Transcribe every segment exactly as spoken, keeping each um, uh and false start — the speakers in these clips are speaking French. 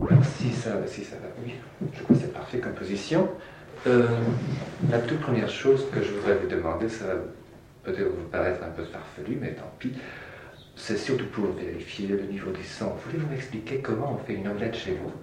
Alors, si ça, si ça va, oui, je crois que c'est parfait comme position. Euh, la toute première chose que je voudrais vous demander, ça va peut-être vous paraître un peu farfelu, mais tant pis, c'est surtout pour vérifier le niveau du sang. Voulez-vous m'expliquer comment on fait une omelette chez vous?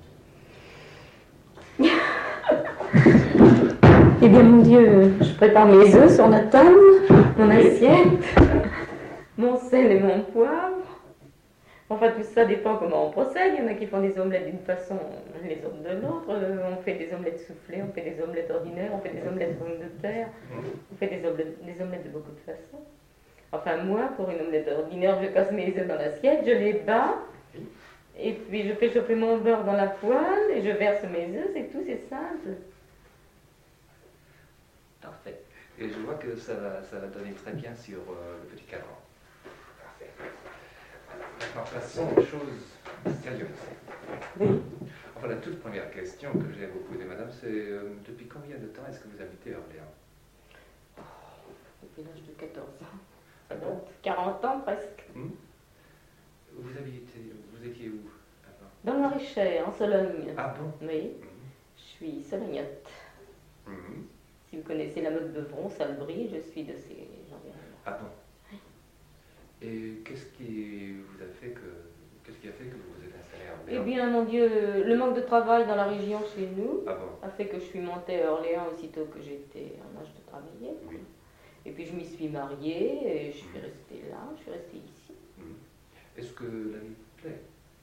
Eh bien, mon Dieu, je prépare mes œufs sur la table, mon assiette, mon sel et mon poivre. Enfin, tout ça dépend comment on procède. Il y en a qui font des omelettes d'une façon, les autres de l'autre. On fait des omelettes soufflées, on fait des omelettes ordinaires, on fait des omelettes pommes de terre, on fait des omelettes, des omelettes de beaucoup de façons. Enfin, moi, pour une omelette ordinaire, je casse mes œufs dans l'assiette, je les bats, et puis je fais chauffer mon beurre dans la poêle, et je verse mes œufs, c'est tout, c'est simple. Parfait. Et je vois que ça va, ça va donner très bien sur euh, le petit cadran. Parfait. Maintenant, passons aux choses sérieuses. Oui. Enfin, la toute première question que j'ai à vous poser, madame, c'est euh, depuis combien de temps est-ce que vous habitez à Orléans? Oh, depuis l'âge de quatorze ans. Ça doit être quarante ans presque. Hmm? Vous habitez, vous étiez où avant? Dans le Maraîcher, en Sologne. Ah bon? Oui. Hmm. Je suis solognotte. Hmm. Si vous connaissez la Motte Beuvron, Salbris, je suis de ces environs-là. Ah bon? Et qu'est-ce qui vous a fait que qu'est-ce qui a fait que vous vous êtes installé à Orléans? Eh bien, mon Dieu, le manque de travail dans la région chez nous Ah bon? a fait que je suis montée à Orléans aussitôt que j'étais en âge de travailler. Oui. Et puis je m'y suis mariée et je suis restée là, je suis restée ici. Hmm. Est-ce que la vie vous plaît?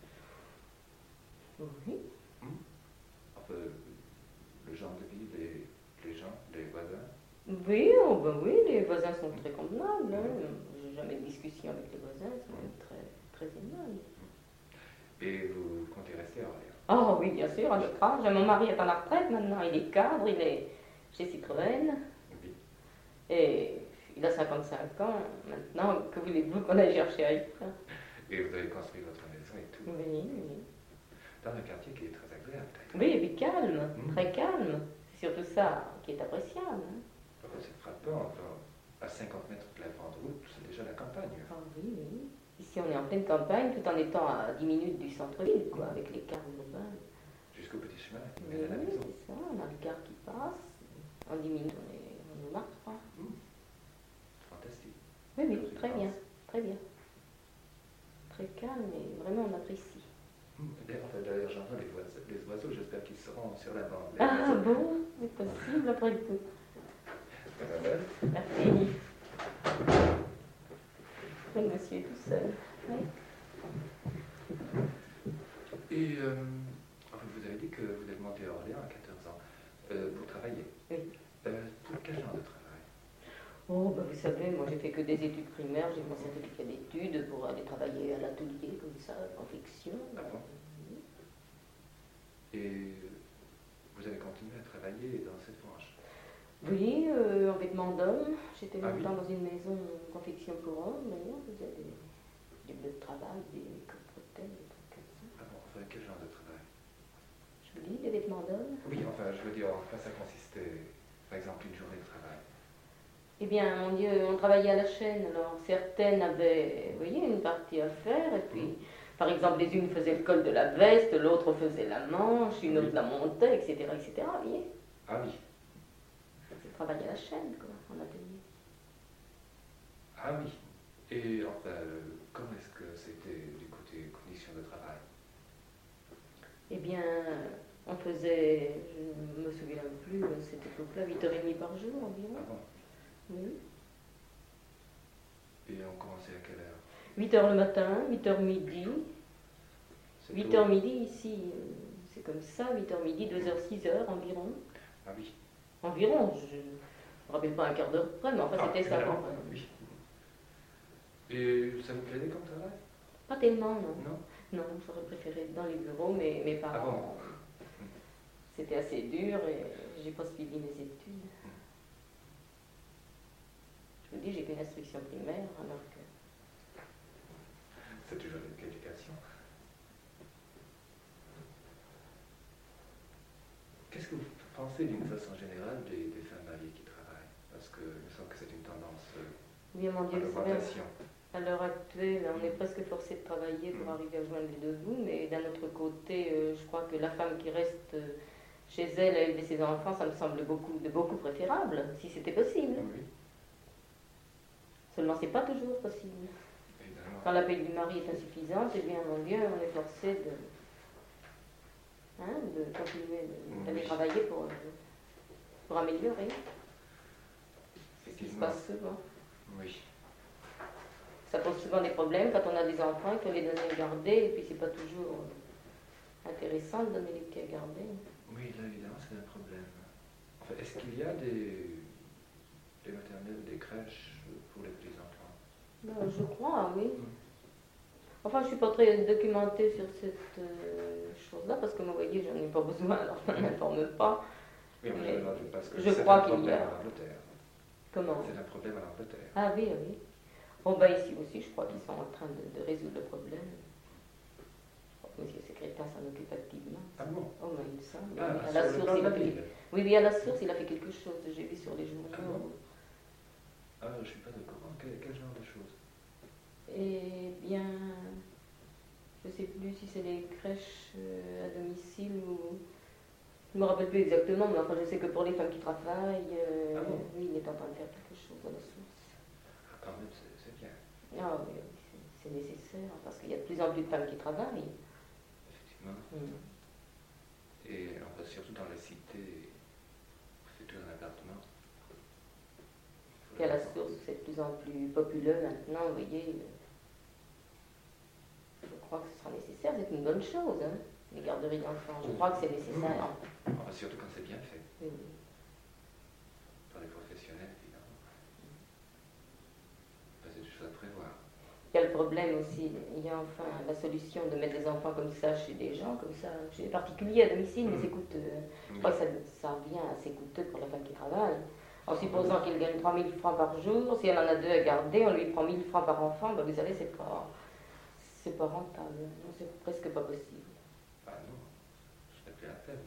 Oui. Hmm? Enfin, le genre de vie, les, les gens, les voisins? Oui, oh ben oui, les voisins sont très convenables. Hein. J'ai jamais de discussion avec les voisins, ils sont même très, très aimables. Et vous comptez rester à Orléans? Oh oui, bien sûr, à notre âge. Mon mari est à la retraite maintenant, il est cadre, il est chez Citroën. Oui. Et il a cinquante-cinq ans maintenant, que voulez-vous qu'on aille chercher ailleurs? Et vous avez construit votre maison et tout? Oui, oui. Dans un quartier qui est très agréable, d'ailleurs. Oui, et puis calme, Mmh. très calme. C'est surtout ça qui est appréciable. Hein. Enfin, c'est frappant, enfin, à cinquante mètres de la grande route, c'est déjà la campagne. Ah oui, oui. Ici, on est en pleine campagne, tout en étant à dix minutes du centre-ville, quoi, avec les cars urbains. Jusqu'au petit chemin qui Oui, mène à la maison. c'est ça, on a le car qui passe. En dix minutes, on est, on est marche, quoi. Mmh. Fantastique. Oui, oui, Je très pense. bien, très bien. Très calme et vraiment on apprécie. Mmh. D'ailleurs, enfin, d'ailleurs, j'entends les oiseaux, les oiseaux, j'espère qu'ils seront sur la bande. Les Ah oiseaux. bon, c'est possible après tout. Ah ben ouais. Merci. Le monsieur est tout seul. Oui. Et euh, enfin, vous avez dit que vous êtes monté à Orléans à quatorze ans euh, pour travailler. Oui. Euh, pour quel genre de travail? Oh, ben vous savez, moi j'ai fait que des études primaires, j'ai mon certificat d'études pour aller travailler à l'atelier comme ça, en fiction. Ah bon? Et vous avez continué à travailler dans cette branche? Oui, euh, en vêtements d'homme. J'étais Ah longtemps oui. dans une maison en confection pour hommes, d'ailleurs. Vous avez des, des bleus de travail, des micro-bretelles, des trucs comme ça. Ah bon, enfin, quel genre de travail? Je vous dis, des vêtements d'homme. Oui, enfin, je veux dire, en quoi ça consistait, par exemple, une journée de travail? Eh bien, mon Dieu, on travaillait à la chaîne, alors certaines avaient, vous voyez, une partie à faire, et puis, par exemple, les unes faisaient le col de la veste, l'autre faisait la manche, une autre la montait, et cetera, et cetera, vous voyez. Ah oui. C'est travailler à la chaîne, quoi, en atelier. Ah oui. Et enfin, euh, comment est-ce que c'était du côté conditions de travail? Eh bien, on faisait, je ne me souviens plus, à cette époque-là, huit heures trente par jour environ. Ah bon? Oui. Et on commençait à quelle heure? huit heures le matin, huit heures midi. C'est huit tôt. heures midi ici, euh, c'est comme ça, huit heures midi, deux heures, six heures environ. Ah oui. Environ, je ne me rappelle pas un quart d'heure près, mais enfin Ah, c'était ça. évidemment, Enfin. oui. Et ça vous plaisait comme travail? Pas tellement, non. Non? Non, j'aurais préféré être dans les bureaux, mais mes Ah parents, bon? c'était assez dur et j'ai pas suivi mes études. Je vous dis, j'ai qu'une instruction primaire, alors que... C'est toujours une qualification. Qu'est-ce que vous pensez d'une façon générale des, des femmes mariées qui travaillent? Parce que il me semble que c'est une tendance euh, Oui, mon à Dieu, vous savez, l'augmentation. À l'heure actuelle, on est presque forcé de travailler pour arriver à joindre les deux bouts, mais d'un autre côté, euh, je crois que la femme qui reste euh, chez elle à élever ses enfants, ça me semble beaucoup, de beaucoup préférable, si c'était possible. Oui, Seulement, c'est pas toujours possible. évidemment. Quand la paye du mari est insuffisante, eh bien, mon Dieu, on est forcé de, hein, de continuer de- d'aller Oui. travailler pour, euh, pour améliorer. C'est ce qui se Effectivement. passe souvent. Oui. Ça pose souvent des problèmes quand on a des enfants, il faut les donner à garder, et puis c'est pas toujours euh, intéressant de donner les petits à garder. Oui, là, évidemment, c'est un problème. Enfin, est-ce qu'il y a des, des maternelles, des crèches pour les petits-enfants? Ben, je crois, oui. Mm. Enfin, je suis pas très documentée sur cette euh, chose-là, parce que, vous voyez, j'en ai pas besoin, alors je ne m'informe pas. Oui, mais Mais je, parce que je c'est crois un qu'il y problème a- en Angleterre. Comment? C'est un problème en Angleterre. Ah oui, oui. Bon, ben ici aussi, je crois qu'ils sont en train de, de résoudre le problème. Je crois que M. le secrétaire s'en occupe activement. Ah bon? Oh, ben il me semble. Ah, Oui, à sur la le source, plan de il la a fait... ville. Oui, oui, à la source, il a fait quelque chose, j'ai vu sur les journaux. Ah bon? Ah, je ne suis pas au courant. Quel, quel genre de choses? Eh bien, je ne sais plus si c'est les crèches euh, à domicile ou... Je ne me rappelle plus exactement, mais enfin, je sais que pour les femmes qui travaillent, euh, Ah bon? oui, il est en train de faire quelque chose à la source. Ah, quand même, c'est c'est bien. Ah oui, oui, c'est- c'est nécessaire, parce qu'il y a de plus en plus de femmes qui travaillent. Effectivement. Mm. Et enfin, surtout dans les cités, c'est tout un appartement. Puis à la source, c'est de plus en plus populeux maintenant, vous voyez. Je crois que ce sera nécessaire, c'est une bonne chose, hein, les garderies d'enfants. Je crois que c'est nécessaire. Enfin, surtout quand c'est bien fait, Oui. par les professionnels, évidemment. Enfin, c'est des choses à prévoir. Il y a le problème aussi, il y a enfin la solution de mettre des enfants comme ça chez des gens, comme ça, chez des particuliers à domicile, mais c'est coûteux. Je crois que ça, ça revient assez coûteux pour la femme qui travaille. En supposant qu'il gagne trois mille francs par jour, si elle en a deux à garder, on lui prend mille francs par enfant, ben vous savez, c'est pas, c'est pas rentable. Non, c'est presque pas possible. Ah non, ce n'est plus la peine.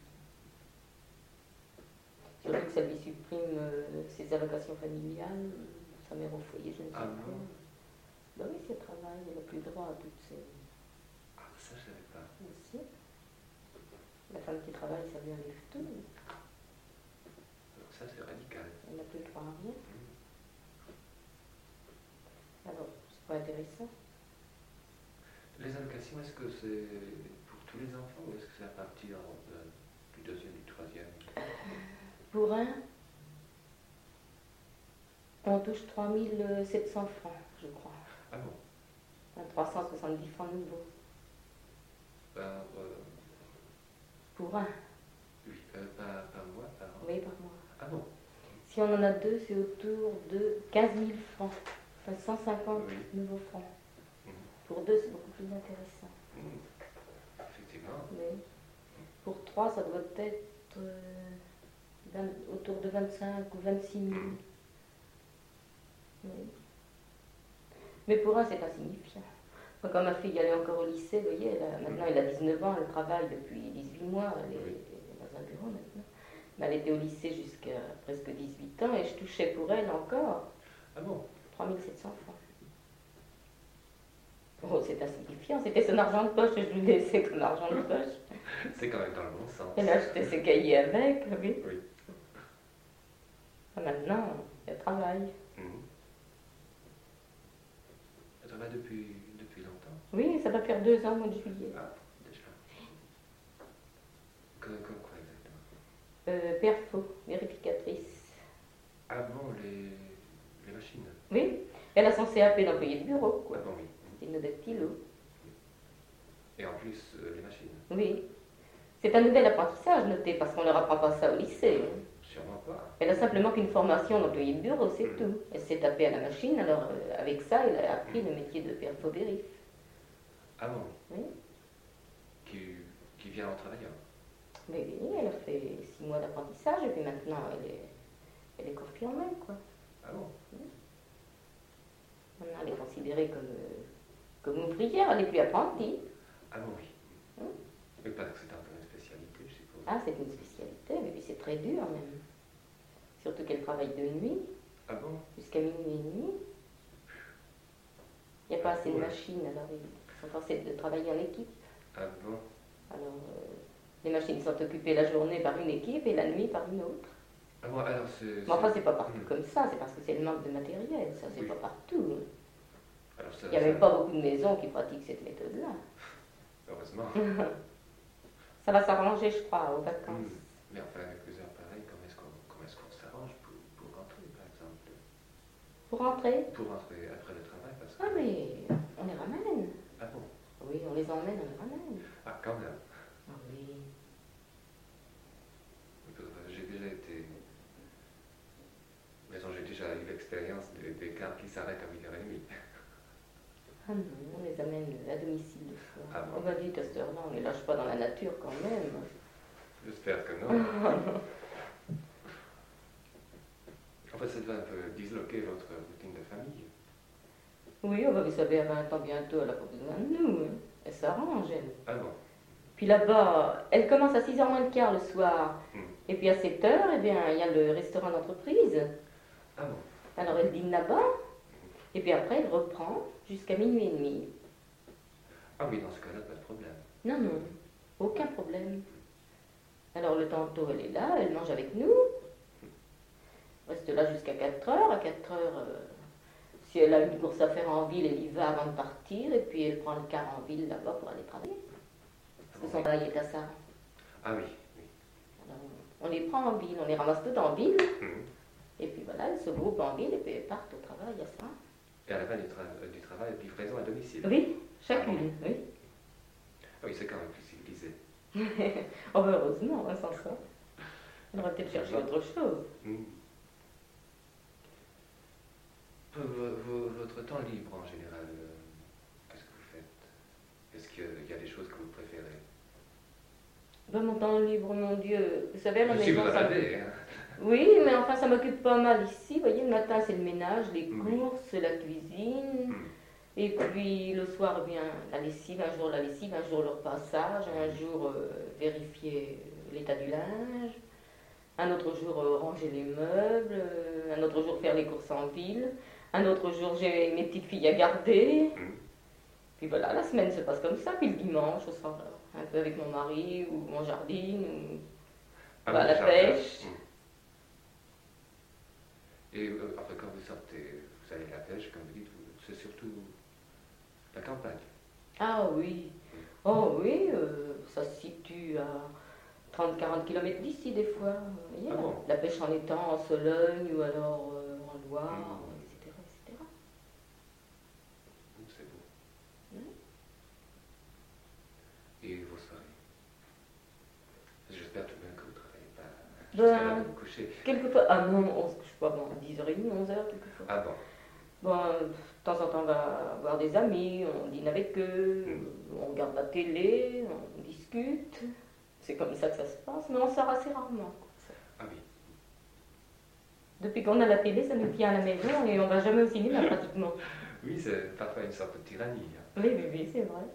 Surtout que ça lui supprime euh, ses allocations familiales, sa mère au foyer, je ne sais Ah pas. non. Ben oui, si elle travaille, elle n'a plus droit à toutes ces... Ah, ça, je ne savais pas. Aussi. La femme qui travaille, ça lui enlève tout. Alors ça, c'est radical. Elle n'a plus le droit à rien. Alors, c'est pas intéressant. Les allocations, est-ce que c'est pour tous les enfants ou est-ce que c'est à partir de- du deuxième, du troisième? Pour un, on touche trois mille sept cents francs, je crois. Ah bon? Enfin, trois cent soixante-dix francs nouveaux. Par, euh, Pour un, oui, euh, par, par mois, par an? oui, par mois. Ah bon? Si on en a deux, c'est autour de quinze mille francs. Enfin, cent cinquante Oui. nouveaux francs. Mhm. Pour deux, c'est beaucoup plus intéressant. Mhm. Effectivement. Oui. Pour trois, ça doit être euh, vingt- autour de vingt-cinq ou vingt-six mille. Oui. Mais pour un, c'est insignifiant. Moi, quand ma fille allait encore au lycée, vous voyez, elle a- maintenant elle a dix-neuf ans, elle travaille depuis dix-huit mois, elle est, Oui. elle est dans un bureau maintenant. Mais elle était au lycée jusqu'à presque dix-huit ans et je touchais pour elle encore Ah bon? trois mille sept cents francs. Oh, c'est insignifiant, c'était son argent de poche, je lui laissais comme argent de poche. C'est quand même dans le bon sens. Elle achetait ses cahiers avec, oui. Oui. Ah, maintenant, elle travaille. Mhm. Elle travaille depuis, depuis longtemps? Oui, ça va faire deux ans au mois de juillet. Ah, déjà. Comme, comme quoi exactement? Euh, Perfo, vérificatrice. Ah bon, les, les machines? Oui, elle a son C A P d'employé de bureau, Ah quoi. bon, oui. C'est une dactylo. Et en plus, euh, les machines? Oui. C'est un nouvel apprentissage, notez, parce qu'on ne leur apprend pas ça au lycée. hein. Sûrement pas. Elle a simplement qu'une formation d'employé de bureau, c'est Mhm. tout. Elle s'est tapée à la machine, alors euh, avec ça, elle a appris le métier de perfo-vérif. Ah bon? Oui. Qui, qui vient en travaillant? Mais oui, elle a fait six mois d'apprentissage, et puis maintenant, elle est, elle est confirmée, quoi. Ah bon? Maintenant, elle est considérée comme, euh, comme ouvrière, elle n'est plus apprentie. Ah bon, oui. Hein? Mais parce que c'est un peu une spécialité, je suppose. Ah, c'est une spécialité, mais puis c'est très dur même. Surtout qu'elle travaille de nuit, Ah bon? jusqu'à minuit et demi. Il n'y a pas assez de Ouais. machines, alors ils sont forcés de travailler en équipe. Ah bon? Alors, euh, les machines sont occupées la journée par une équipe et la nuit par une autre. Ah bon, alors c'est... Mais enfin, c'est pas partout Hmm. comme ça, c'est parce que c'est le manque de matériel, ça, c'est Oui. pas partout. Alors ça, Il n'y a ça- même pas beaucoup de maisons qui pratiquent cette méthode-là. Heureusement. Ça va s'arranger, je crois, aux vacances. Hmm. Mais enfin, avec plusieurs pareils, comment est-ce qu'on comment est-ce qu'on s'arrange pour, pour rentrer, par exemple? Pour rentrer? Pour rentrer après le travail, parce que... Ah, mais on les ramène. Ah bon? Oui, on les emmène, on les ramène. Ah, quand même. Ah oui. J'ai déjà été... Mais j'ai déjà eu l'expérience des, des cars qui s'arrêtent à huit heures trente. Ah non, on les amène à domicile le soir. Ah bon? On m'a dit à cette heure-là, on les lâche pas dans la nature quand même. J'espère que non. En fait, ça doit un peu disloquer votre routine de famille. Oui, oh bah, vous savez, à vingt ans bientôt, elle n'a pas besoin de nous. Hein. Elle s'arrange, elle. Ah bon? Puis là-bas, elle commence à six heures moins le quart le soir. Hmm. Et puis à sept heures, eh bien, il y a le restaurant d'entreprise. Ah bon? Alors elle dîne là-bas. Et puis après, elle reprend jusqu'à minuit et demi. Ah oui, dans ce cas-là, pas de problème. Non, non, aucun problème. Alors le tantôt, elle est là, elle mange avec nous. Reste là jusqu'à quatre heures. À quatre heures, euh, si elle a une course à faire en ville, elle y va avant de partir. Et puis elle prend le car en ville là-bas pour aller travailler. Parce que son travail est à ça. Ah oui, oui. Alors, on les prend en ville, on les ramasse toutes en ville. Hmm. Et puis voilà, elles se groupent en ville et puis elles partent au travail à ça. Et à la fin du, tra- du travail, livraison à domicile. Oui, chacune, oui. Ah oui, c'est quand même plus civilisé. Oh, bah, heureusement, hein, sans ça. On aurait peut-être cherché autre chose. Hmm. Pour vo- vo- votre temps libre en général, euh, qu'est-ce que vous faites? Est-ce qu'il y a des choses que vous préférez? Ben, mon temps libre, mon Dieu. Vous savez, à la Si vous maison, en ça avez, hein. Oui, mais enfin, ça m'occupe pas mal ici. Vous voyez, le matin, c'est le ménage, les Oui. courses, la cuisine. Hmm. Et puis, le soir, bien, la lessive. Un jour, la lessive, un jour, le repassage. Un jour, euh, vérifier l'état du linge. Un autre jour, euh, ranger les meubles. Euh, un autre jour, faire les courses en ville. Un autre jour, j'ai mes petites filles à garder. Hmm. Puis voilà, la semaine se passe comme ça. Puis le dimanche, on sort un peu avec mon mari ou mon jardin. Ou... Ah, Bah, oui, la jardin. pêche. Hmm. Et euh, enfin, quand vous sortez, vous allez à la pêche, comme vous dites, vous- c'est surtout la campagne. Ah oui, oh oui, euh, ça se situe à trente à quarante kilomètres d'ici des fois. Vous voyez, Ah bon? la pêche en étang, en Sologne ou alors euh, en Loire, Mm. et cetera, et cetera. Hmm, c'est beau. Oui. Et vos soirées? J'espère tout de même que vous ne travaillez pas Ben, jusqu'à l'heure de vous coucher. Quelquefois, ah non, on se couche pas bon, dix heures trente, onze heures quelquefois. Ah bon? Bon, euh, de temps en temps, on va voir des amis, on dîne avec eux, Mm. on regarde la télé, on discute. C'est comme ça que ça se passe, mais on sort assez rarement. Ah oui. Depuis qu'on a la télé, ça nous tient à la maison et on va jamais au cinéma pratiquement. Oui, c'est parfois une sorte de tyrannie, hein. Oui, oui, oui, c'est vrai.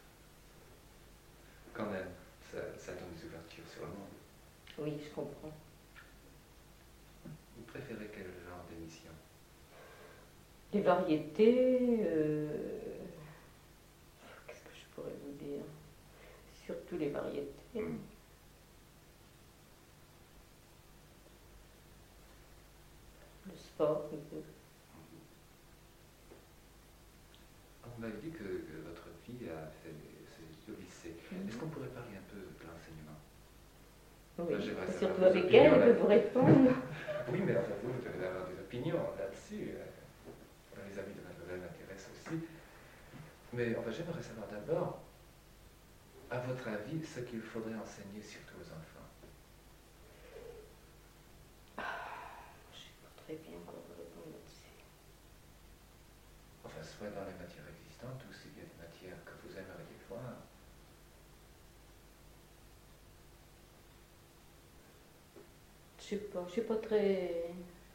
Quand même. Ça, ça donne des ouvertures sur le monde. Oui, je comprends. Vous préférez quel genre d'émission? Les variétés, euh, qu'est-ce que je pourrais vous dire? Surtout les variétés. Mm. Le sport, un peu. On m'avait dit que, que votre fille a fait ses études au lycée. Mhm. Est-ce qu'on pourrait parler un peu de l'enseignement? Oui, Là, j'aimerais savoir surtout vos avec opinions elle, elle là- peut vous répondre. Oui, mais enfin, vous, vous devez avoir des opinions là-dessus. euh, Les amis de mademoiselle m'intéressent aussi. Mais enfin, j'aimerais savoir d'abord, à votre avis, ce qu'il faudrait enseigner surtout aux enfants. Je sais pas très bien comment vous répondre là-dessus. Enfin, soit dans les matières existantes ou s'il y a des matières que vous aimeriez voir. Je sais pas, je sais pas très...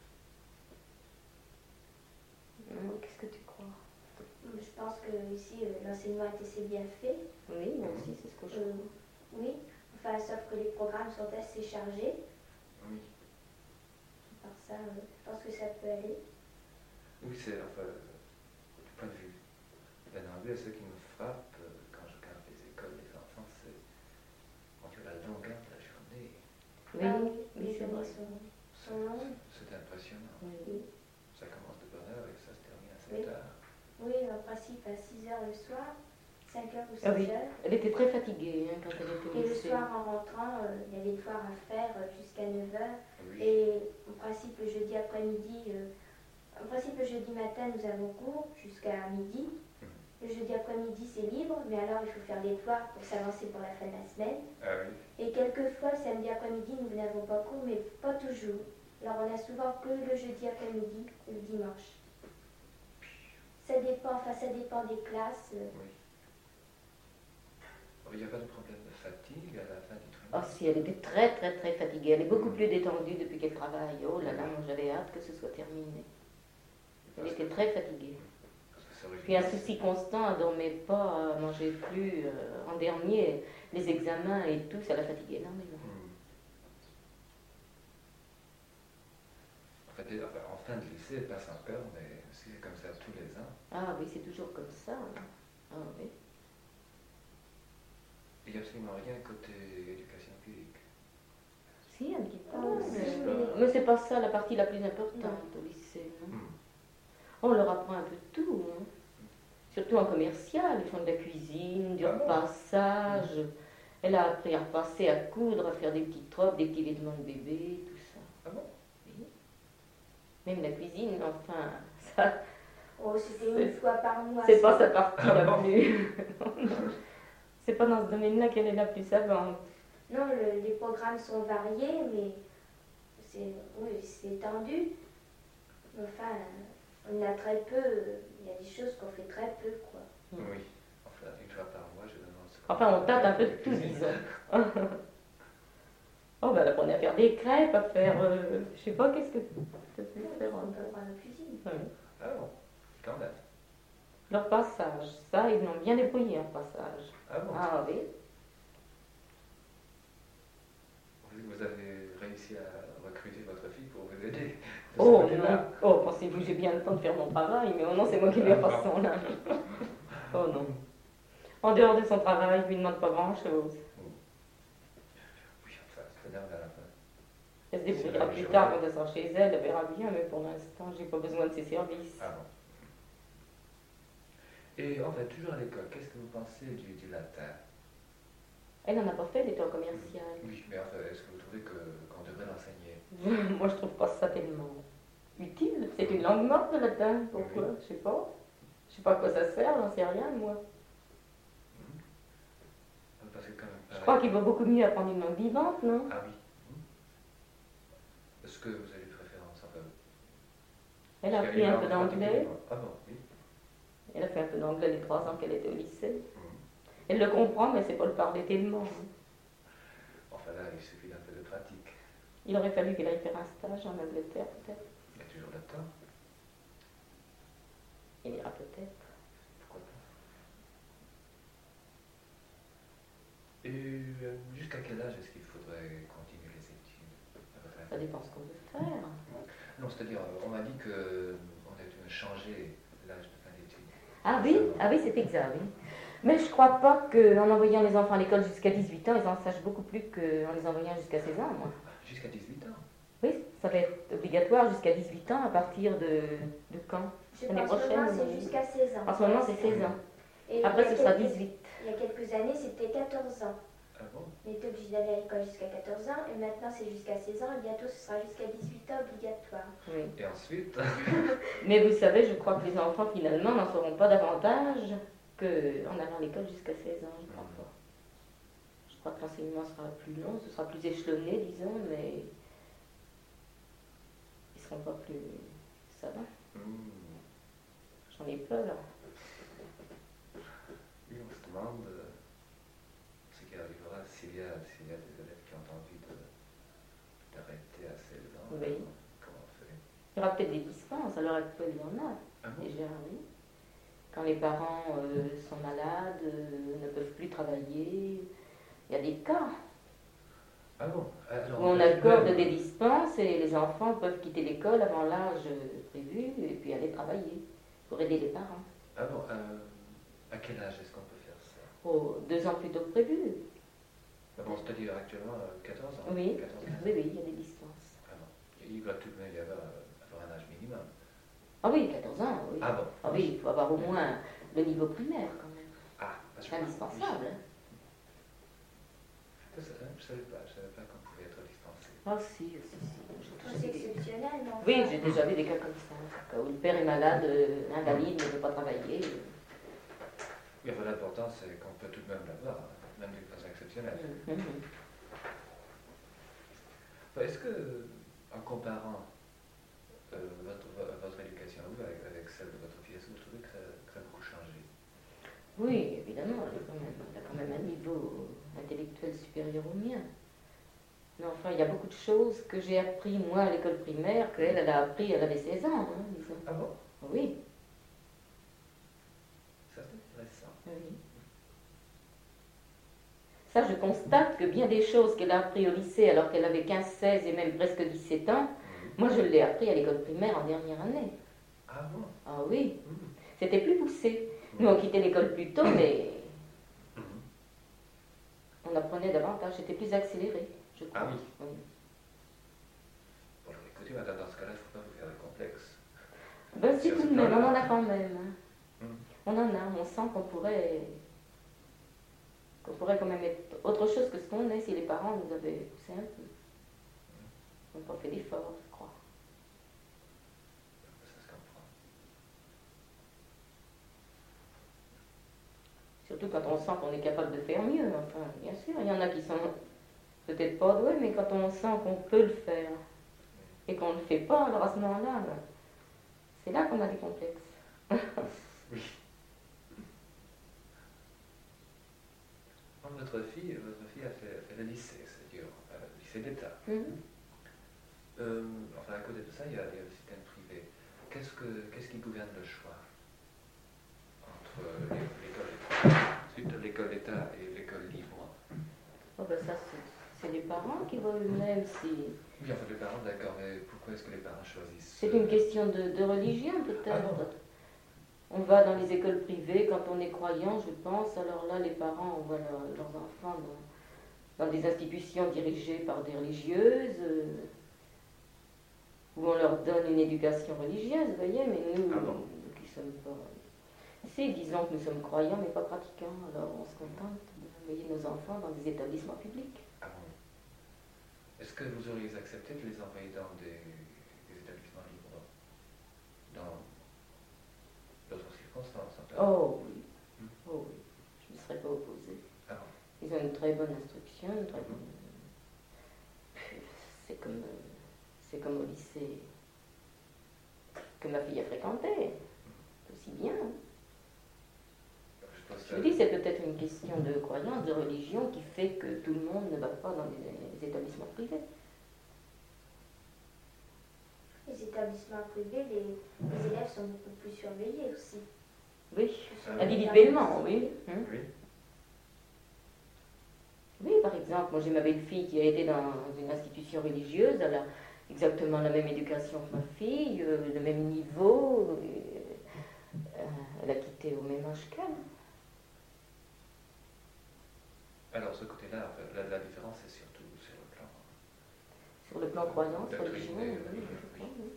Non, qu'est-ce que tu crois? Je pense que ici euh, l'enseignement est assez bien fait. Oui, moi aussi, c'est ce que je Euh, crois. oui, enfin, sauf que les programmes sont assez chargés. Oui, Par ça, euh, je pense que ça peut aller. oui c'est enfin, du point de vue En anglais, ce qui me frappe euh, quand je regarde les écoles des enfants, c'est on dirait la longueur de la journée. Oui, Ah oui, oui, les c'est journées vrai. sont, C'est sont longues. c'est impressionnant. Oui. Ça commence de bonne heure et ça se termine assez Oui. tard. Oui, en principe à six heures le soir, cinq heures ou six Ah oui, heures. elle était très fatiguée hein, quand elle était au Et le lycée. soir en rentrant, euh, il y a des devoirs à faire euh, jusqu'à neuf heures. Oui. Et en principe le jeudi après-midi, euh, en principe le jeudi matin nous avons cours jusqu'à midi. Mhm. Le jeudi après-midi c'est libre, mais alors il faut faire des devoirs pour s'avancer pour la fin de la semaine. Ah oui. Et quelquefois le samedi après-midi nous n'avons pas cours, mais pas toujours. Alors on a souvent que le jeudi après-midi et le dimanche. Ça dépend, enfin ça dépend des classes. euh. Oui. Oh, il n'y a pas de problème de fatigue à la fin du Oh trimestre. si, elle était très très très fatiguée. Elle est beaucoup plus détendue depuis qu'elle travaille. Oh là là, moi j'avais hâte que ce soit terminé. Elle Parce était que- très fatiguée. parce que c'est vrai que- Puis un souci constant, elle ne dormait pas, elle mangeait plus. euh, en dernier, les examens et tout, ça la fatiguait énormément. Hmm. En fait, et- enfin, en fin de lycée, elle passe encore, mais c'est comme ça tous les ans. Ah oui, c'est toujours comme ça. hein. Ah oui. Il n'y a absolument rien côté éducation physique. Si, un petit peu. Oh, mais si, mais, mais- c'est pas ça la partie la plus importante au lycée. non. Hmm. On leur apprend un peu de tout. hein. Surtout en commercial, ils font de la cuisine, du Ah bon repassage. Elle a appris à repasser, à coudre, à faire des petites robes, des petits vêtements de bébé, tout ça. Ah bon? Oui. Même la cuisine, enfin, ça, Oh, c'était C'est- une fois par mois. c'est pas sa partie Ah la bon plus. C'est pas dans ce domaine-là qu'elle est la plus savante. Non, le- les programmes sont variés, mais c'est oui, c'est tendu. Mais enfin, on a très peu. Il y a des choses qu'on fait très peu, quoi. Hmm. Oui. Enfin, une fois par mois, je demande ce qu'on Enfin, on tâte un peu de fait. tout, disons. Oh, ben, elle apprenait à faire des crêpes, à faire. euh, je sais pas, qu'est-ce que tu as pu faire. On hein. peut voir la cuisine. Oui. Ah bon? Quand même. Leur passage, ça, ils l'ont bien débrouillé en passage. Ah bon? Ah oui. Vous vous avez réussi à recruter votre fille pour vous aider de ce Oh côté-là. non, oh, pensez-vous, j'ai bien le temps de faire mon travail, mais oh non, c'est moi qui lui repasse son linge. Oh non. En dehors de son travail, je lui demande pas grand-chose. Oui, enfin, c'est normal à la fin. Elle se C'est débrouillera la plus journée. tard quand elle sera chez elle, elle verra bien, mais pour l'instant, j'ai pas besoin de ses services. Ah bon. Et en fait, toujours à l'école, qu'est-ce que vous pensez du, du latin? Elle n'en a pas fait, elle était en commercial. Oui, mais enfin, est-ce que vous trouvez que- qu'on devrait l'enseigner? Moi, je trouve pas ça tellement utile. C'est une langue morte, le latin. Pourquoi? Oui. Je sais pas. Je sais pas à quoi ça sert, j'en sais rien, moi. Hmm. Parce que quand même, Je crois qu'il vaut beaucoup mieux apprendre une langue vivante, non? Ah oui. Hmm. Est-ce que vous avez une préférence enfin, Elle a parce appris qu'il y a un une peu langue d'anglais. particulièrement- Ah bon, oui. Elle a fait un peu d'anglais les trois ans qu'elle était au lycée. Hmm. Elle le comprend, mais c'est pas le parler tellement. Enfin là, il suffit d'un peu de pratique. Il aurait fallu qu'elle aille faire un stage en Angleterre, peut-être. Il y a toujours le temps. Il ira peut-être. Pourquoi pas? Et euh, jusqu'à quel âge est-ce qu'il faudrait continuer les études à votre avis? Ça dépend ce qu'on veut faire. Non, c'est-à-dire, euh, on m'a dit qu'on a changé l'âge de fin d'études. Ah oui, ah oui, c'est exact, oui. Mais je crois pas qu'en envoyant les enfants à l'école jusqu'à dix-huit ans, ils en sachent beaucoup plus qu'en les envoyant jusqu'à seize ans, moi. Jusqu'à dix-huit ans. Oui, ça va être obligatoire jusqu'à dix-huit ans à partir de, de quand? Je L'année pense que prochaine, moi, c'est oui. jusqu'à seize ans. En ce moment, c'est seize ans. Et Après, il y a ce sera quelques- dix-huit. Il y a quelques années, c'était quatorze ans. Ah bon? On était obligé d'aller à l'école jusqu'à quatorze ans, et maintenant c'est jusqu'à seize ans, et bientôt ce sera jusqu'à dix-huit ans obligatoire. Oui. Et ensuite, Mais vous savez, je crois que les enfants, finalement, n'en sauront pas davantage qu'en allant à l'école jusqu'à seize ans, je crois pas. Je crois que l'enseignement sera plus long, ce sera plus échelonné, disons, mais ils seront pas plus savants. hmm, J'en ai peur. oui, on se demande euh, ce qui arrivera s'il y, a- s'il y a des élèves qui ont envie de- d'arrêter à seize ans. Oui. Comment on fait? Il y aura peut-être des dispenses, à l'heure actuelle, il y en a Ah bon? déjà, oui. Quand les parents euh, sont malades, euh, ne peuvent plus travailler, il y a des cas Ah bon? Alors, où on peut accorde même- des dispenses et les enfants peuvent quitter l'école avant l'âge prévu et puis aller travailler pour aider les parents. Ah bon, euh, À quel âge est-ce qu'on peut faire ça? Oh, deux ans plus tôt que prévu. Ah bon, c'est-à-dire actuellement euh, quatorze ans? Oui, quatorze ans. oui, oui, il y a des distances. Ah bon. Il doit tout de même y avoir, euh, avoir un âge minimum. Ah oui, quatorze ans, oui. Ah bon? Ah oui, il faut avoir au moins le niveau primaire quand même. Ah, parce que- C'est indispensable. oui. Je ne savais pas, je savais pas qu'on pouvait être dispensé. Ah si, si, si. J'ai Oh, déjà c'est vu des- exceptionnel, non? Oui, j'ai déjà vu des cas comme ça. Où le père est malade, euh, invalide, ne peut pas travailler. Oui, enfin, l'important, c'est qu'on peut tout de même l'avoir, hein, même d'une façon exceptionnelle. Mhm. Enfin, est-ce que, en comparant euh, votre, votre éducation à vous avec, avec celle de votre fille, est-ce que vous trouvez que ça, que ça a beaucoup changé? Oui, évidemment, elle, est quand même, elle a quand même un niveau intellectuel supérieur au mien. Mais enfin, il y a beaucoup de choses que j'ai appris, moi, à l'école primaire, qu'elle, elle a appris, elle avait seize ans, hein, disons. Ah bon? Oui, Ça, c'est intéressant. oui. Ça, je constate que bien des choses qu'elle a appris au lycée alors qu'elle avait quinze, seize et même presque dix-sept ans, Mhm. moi, je l'ai appris à l'école primaire en dernière année. Ah bon? Ah oui, Mhm. c'était plus poussé. Nous, on quittait l'école plus tôt, mais Mhm. on apprenait davantage, c'était plus accéléré, je crois. Ah oui. Bon, alors, écoutez, madame, dans ce cas-là, il ne faut pas vous faire de complexe. Ben si, Sur tout ce de même, on plan-là. en a quand même. hein. Mhm. On en a, on sent qu'on pourrait, qu'on pourrait quand même être autre chose que ce qu'on est si les parents nous avaient poussé un peu. On n'a pas fait d'efforts, je crois. Ça se comprend. Surtout quand on sent qu'on est capable de faire mieux. Enfin, bien sûr, il y en a qui sont peut-être pas doués, mais quand on sent qu'on peut le faire et qu'on ne le fait pas, alors à ce moment-là, ben, c'est là qu'on a des complexes. Oui. Bon, votre fille, votre fille a fait, a fait le lycée, c'est-à-dire euh, le lycée d'État. Mhm. Euh, enfin, à côté de ça, il y a, il y a le système privé. Qu'est-ce, que, qu'est-ce qui gouverne le choix entre euh, l'école d'État, ensuite l'école d'État et l'école libre? Oh, ben, ça, c'est, c'est les parents qui voient eux-mêmes si... Oui, enfin, les parents, d'accord, mais pourquoi est-ce que les parents choisissent? C'est une question de, de religion, peut-être. Ah bon? On va dans les écoles privées quand on est croyant, je pense. Alors là, les parents envoient leur- leurs enfants dans, dans des institutions dirigées par des religieuses, euh, où on leur donne une éducation religieuse, vous voyez. Mais nous, Ah bon? nous qui sommes pas... Si, disons que nous sommes croyants, mais pas pratiquants. Alors on se contente d'envoyer nos enfants dans des établissements publics. Ah bon? Est-ce que vous auriez accepté de les envoyer dans des, des établissements libres? Dans d'autres circonstances? en fait? Oh oui, Hmm. oh oui, je ne serais pas opposée. Ah bon? Ils ont une très bonne instruction, une très bonne... C'est comme, euh, c'est comme au lycée que ma fille a fréquenté. C'est aussi bien. hein. Je, pense Je que- vous dis, c'est peut-être une question de croyance, de religion qui fait que tout le monde ne va pas dans les, les établissements privés. Les établissements privés, les, les élèves sont beaucoup plus surveillés aussi. Oui, Que sur individuellement, les oui. Hein. Oui. Oui, par exemple, moi j'ai ma belle-fille qui a été dans une institution religieuse, elle a exactement la même éducation que ma fille, euh, le même niveau, euh, euh, elle a quitté au même âge qu'elle. Alors, ce côté-là, enfin, la, la différence, c'est surtout sur le plan. Sur le plan croyance, Doctrine, religion, oui, oui, oui, je crois, oui.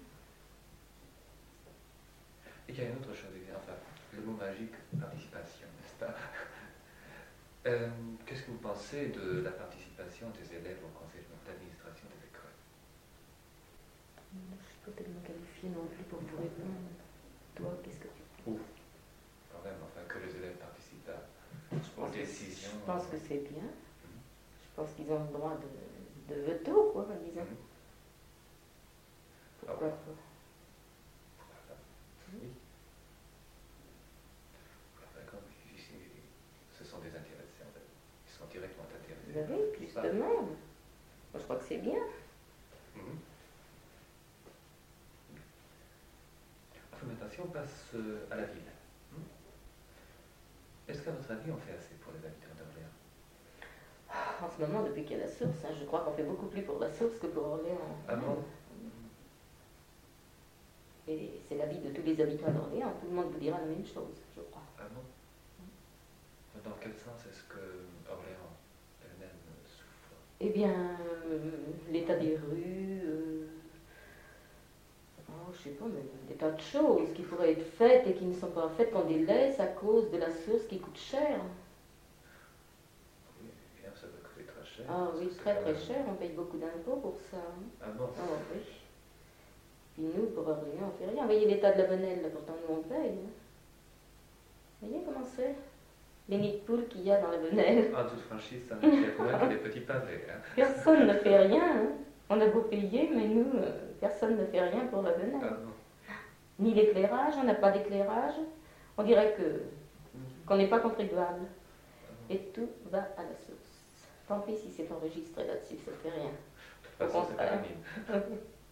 Et il y a une autre chose, enfin, le mot magique, participation, n'est-ce pas? Euh, Qu'est-ce que vous pensez de la participation des élèves au conseil d'administration des écoles? Je ne suis pas tellement qualifiée non plus pour vous répondre. Toi, qu'est-ce que tu penses? Ouf, quand même, enfin, que les élèves participent à, Je aux pense que- décisions. Je pense que c'est bien. Je pense qu'ils ont le droit de, de veto, quoi, en disant. Mhm. Pourquoi Ah pas? Pourquoi pas? Oui. Enfin, comme ici, ce sont des intéressés, en fait. Ils sont directement intéressés. Ben oui, justement. Moi, je crois que c'est bien. Mhm. Enfin, maintenant, si on passe euh, à la ville, hmm, est-ce qu'à votre avis, on fait assez pour les habitants d'Orléans? En ce moment, depuis qu'il y a la source, hein, je crois qu'on fait beaucoup plus pour la source que pour Orléans. Ah bon? Et c'est l'avis de tous les habitants d'Orléans. Tout le monde vous dira la même chose, je crois. Ah bon? dans quel sens est-ce que Orléans elle-même souffre? Eh bien, euh, l'état des rues, euh, oh, je sais pas, mais des tas de choses qui pourraient être faites et qui ne sont pas faites, qu'on délaisse à cause de la source qui coûte cher. Oui, bien, ça va coûter très cher. Ah oui, très très même... cher, on paye beaucoup d'impôts pour ça. Hein. Ah bon? Ah oui. Puis nous, pour Orléans, on fait rien. Vous voyez l'état de la Venelle, là, pourtant nous on paye. Hein. Vous voyez comment c'est? Les nids de poules qu'il y a dans la Venelle. En toute franchise, ça ne fait que des petits pavés. Hein. Personne ne fait rien. Hein. On a beau payer, mais nous, euh, personne ne fait rien pour la Venelle. Ah bon? Ni l'éclairage, on n'a pas d'éclairage. On dirait que qu'on n'est pas contribuable. Et tout va à la source. Tant pis si c'est enregistré là-dessus, ça ne fait rien. De toute façon, c'est pas la mine.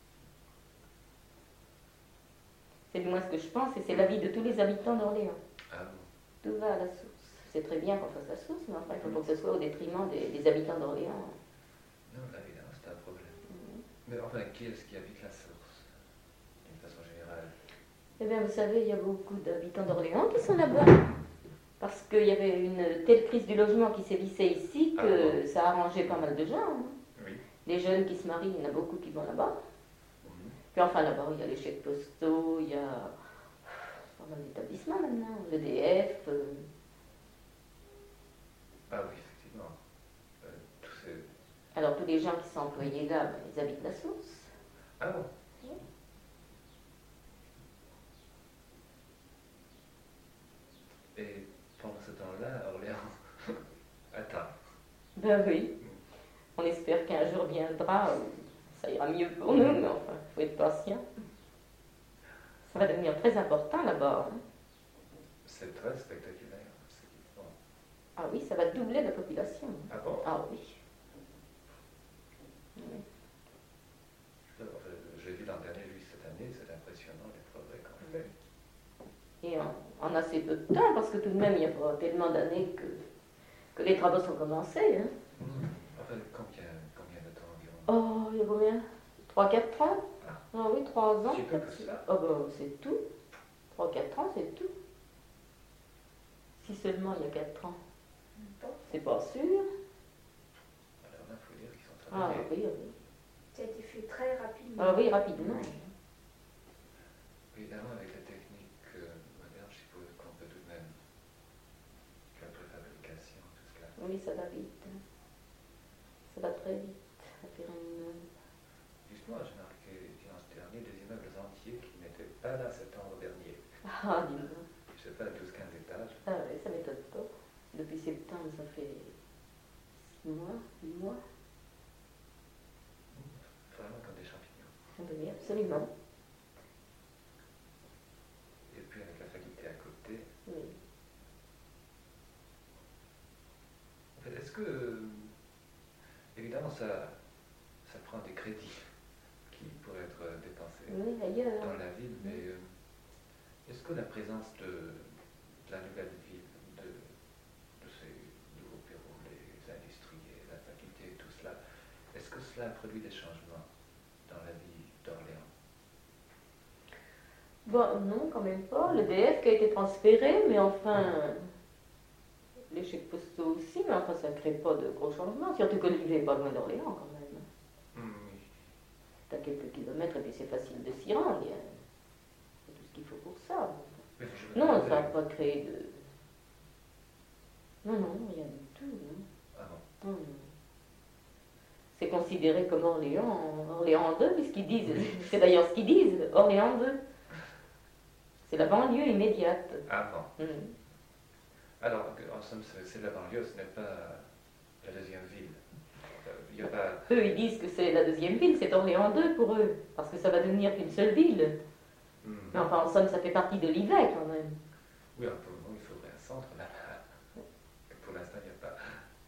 C'est du moins ce que je pense, et c'est l'avis de tous les habitants d'Orléans. Ah bon? Tout va à la source. C'est très bien qu'on fasse la source, mais enfin, il faut pas que ce soit au détriment des, des habitants d'Orléans. Non, évidemment, c'est un problème. Mm-hmm. Mais enfin, qui est-ce qui habite la source, d'une façon générale? Eh bien, vous savez, il y a beaucoup d'habitants d'Orléans qui sont là-bas. Parce qu'il y avait une telle crise du logement qui sévissait ici que ah, bon. Ça a arrangé pas mal de gens. Hein. Oui. Les jeunes qui se marient, il y en a beaucoup qui vont là-bas. Mm-hmm. Puis enfin, là-bas, il y a les chèques postaux, il y a pas mal d'établissements maintenant, l'E D F. Euh... Ah oui, effectivement. Euh, tous ces... Alors, tous les gens qui sont employés là, ben, ils habitent la source. Ah bon? Oui. Et pendant ce temps-là, Orléans attend. Ben oui. On espère qu'un jour viendra où ça ira mieux pour nous, mais enfin, il faut être patient. Ça va devenir très important là-bas. Hein. C'est très spectaculaire ce qu'ils font. Ah oui, ça va doubler la population. Ah bon? Ah oui. oui. J'ai vu l'an dernier, vu cette année, c'est impressionnant les progrès qu'on fait. Et en, en assez peu de temps, parce que tout de même, il n'y a pas tellement d'années que, que les travaux sont commencés. Hein. Mmh. Enfin, combien, combien de temps environ? Oh, il y a combien? trois quatre ans? Ah. Ah oui, trois ans. Tu peux que ça? Oh ben, c'est tout. trois quatre ans, c'est tout. Si seulement il y a quatre ans. C'est pas sûr. Alors là, il faut dire qu'ils sont très Ah oui, oui. Ça a été fait très rapidement. Ah oui, rapidement. Évidemment, avec la technique euh, moderne, je suppose qu'on peut tout de même la préfabrication, tout cela. Oui, ça va vite. Ça va très vite à faire un immeuble. Justement, j'ai marqué dimanche dernier des immeubles entiers qui n'étaient pas là septembre dernier. Ah, dis-moi. Je sais pas, douze quinze étages. Ah oui, ça m'étonne pas. Depuis septembre, ça fait six mois, huit mois. Vraiment comme des champignons. Oui, absolument. Et puis avec la faculté à côté. Oui. En fait, est-ce que, évidemment, ça, ça prend des crédits qui pourraient être dépensés oui, ailleurs. dans la ville, mais euh, est-ce que la présence de, de la nouvelle ville, de, de ces nouveaux bureaux, les industriels, la faculté, tout cela, est-ce que cela a produit des changements dans la vie d'Orléans? Bon, non, quand même pas. Le D F qui a été transféré, mais enfin, les chèques postaux aussi, mais enfin, ça ne crée pas de gros changements. Surtout que l'Olivet n'est pas loin d'Orléans, quand même. Mmh, oui. C'est à quelques kilomètres et puis c'est facile de s'y rendre. Il y a tout ce qu'il faut pour ça. Non, ça n'a pas créé de... Non, non, rien du tout. Non. Ah bon? Non, non. C'est considéré comme Orléans, Orléans deux, puisqu'ils disent, c'est d'ailleurs ce qu'ils disent, Orléans deux. C'est la banlieue immédiate. Ah bon? Mmh. Alors, en somme, c'est la banlieue, ce n'est pas la deuxième ville. Il y a pas... Eux, ils disent que c'est la deuxième ville, c'est Orléans deux pour eux, parce que ça va devenir qu'une seule ville. Mmh. Mais enfin, en somme, ça fait partie de l'Ivet quand même. Oui, alors pour le moment, il faudrait un centre là-bas. Pour l'instant, il n'y a pas.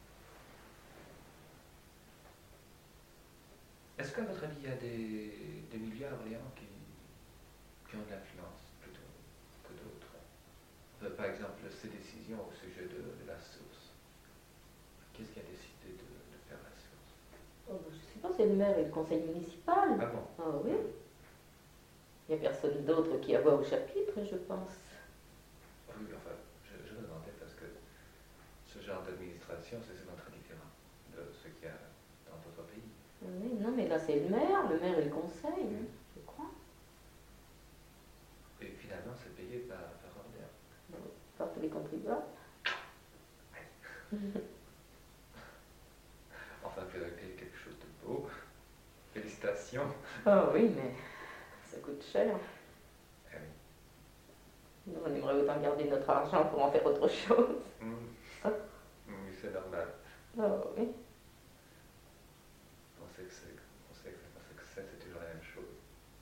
Est-ce qu'à votre avis, il y a des, des milieux à Orléans qui, qui ont de l'influence plutôt que d'autres? euh, Par exemple, ces décisions au sujet de, de la source. Qu'est-ce qui a décidé de, de faire la source? Oh, je ne sais pas, c'est le maire et le conseil municipal. Ah bon? Ah oui. Il n'y a personne d'autre qui a voix au chapitre, je pense. Oui, enfin, je, je me demandais parce que genre d'administration, c'est souvent très différent de ce qu'il y a dans d'autres pays. Oui, non, mais là, c'est le maire, le maire et le conseil, hein, je crois. Et finalement, c'est payé par, par ordre. Par tous les contribuables. Enfin, vous avez payé quelque chose de beau. Félicitations. Oh oui, mais ça coûte cher. Eh oui. Nous, on aimerait autant garder notre argent pour en faire autre chose. Mmh. Oui, c'est normal. Oh oui. On sait que c'est, on sait que c'est parce que c'est, c'est toujours la même chose.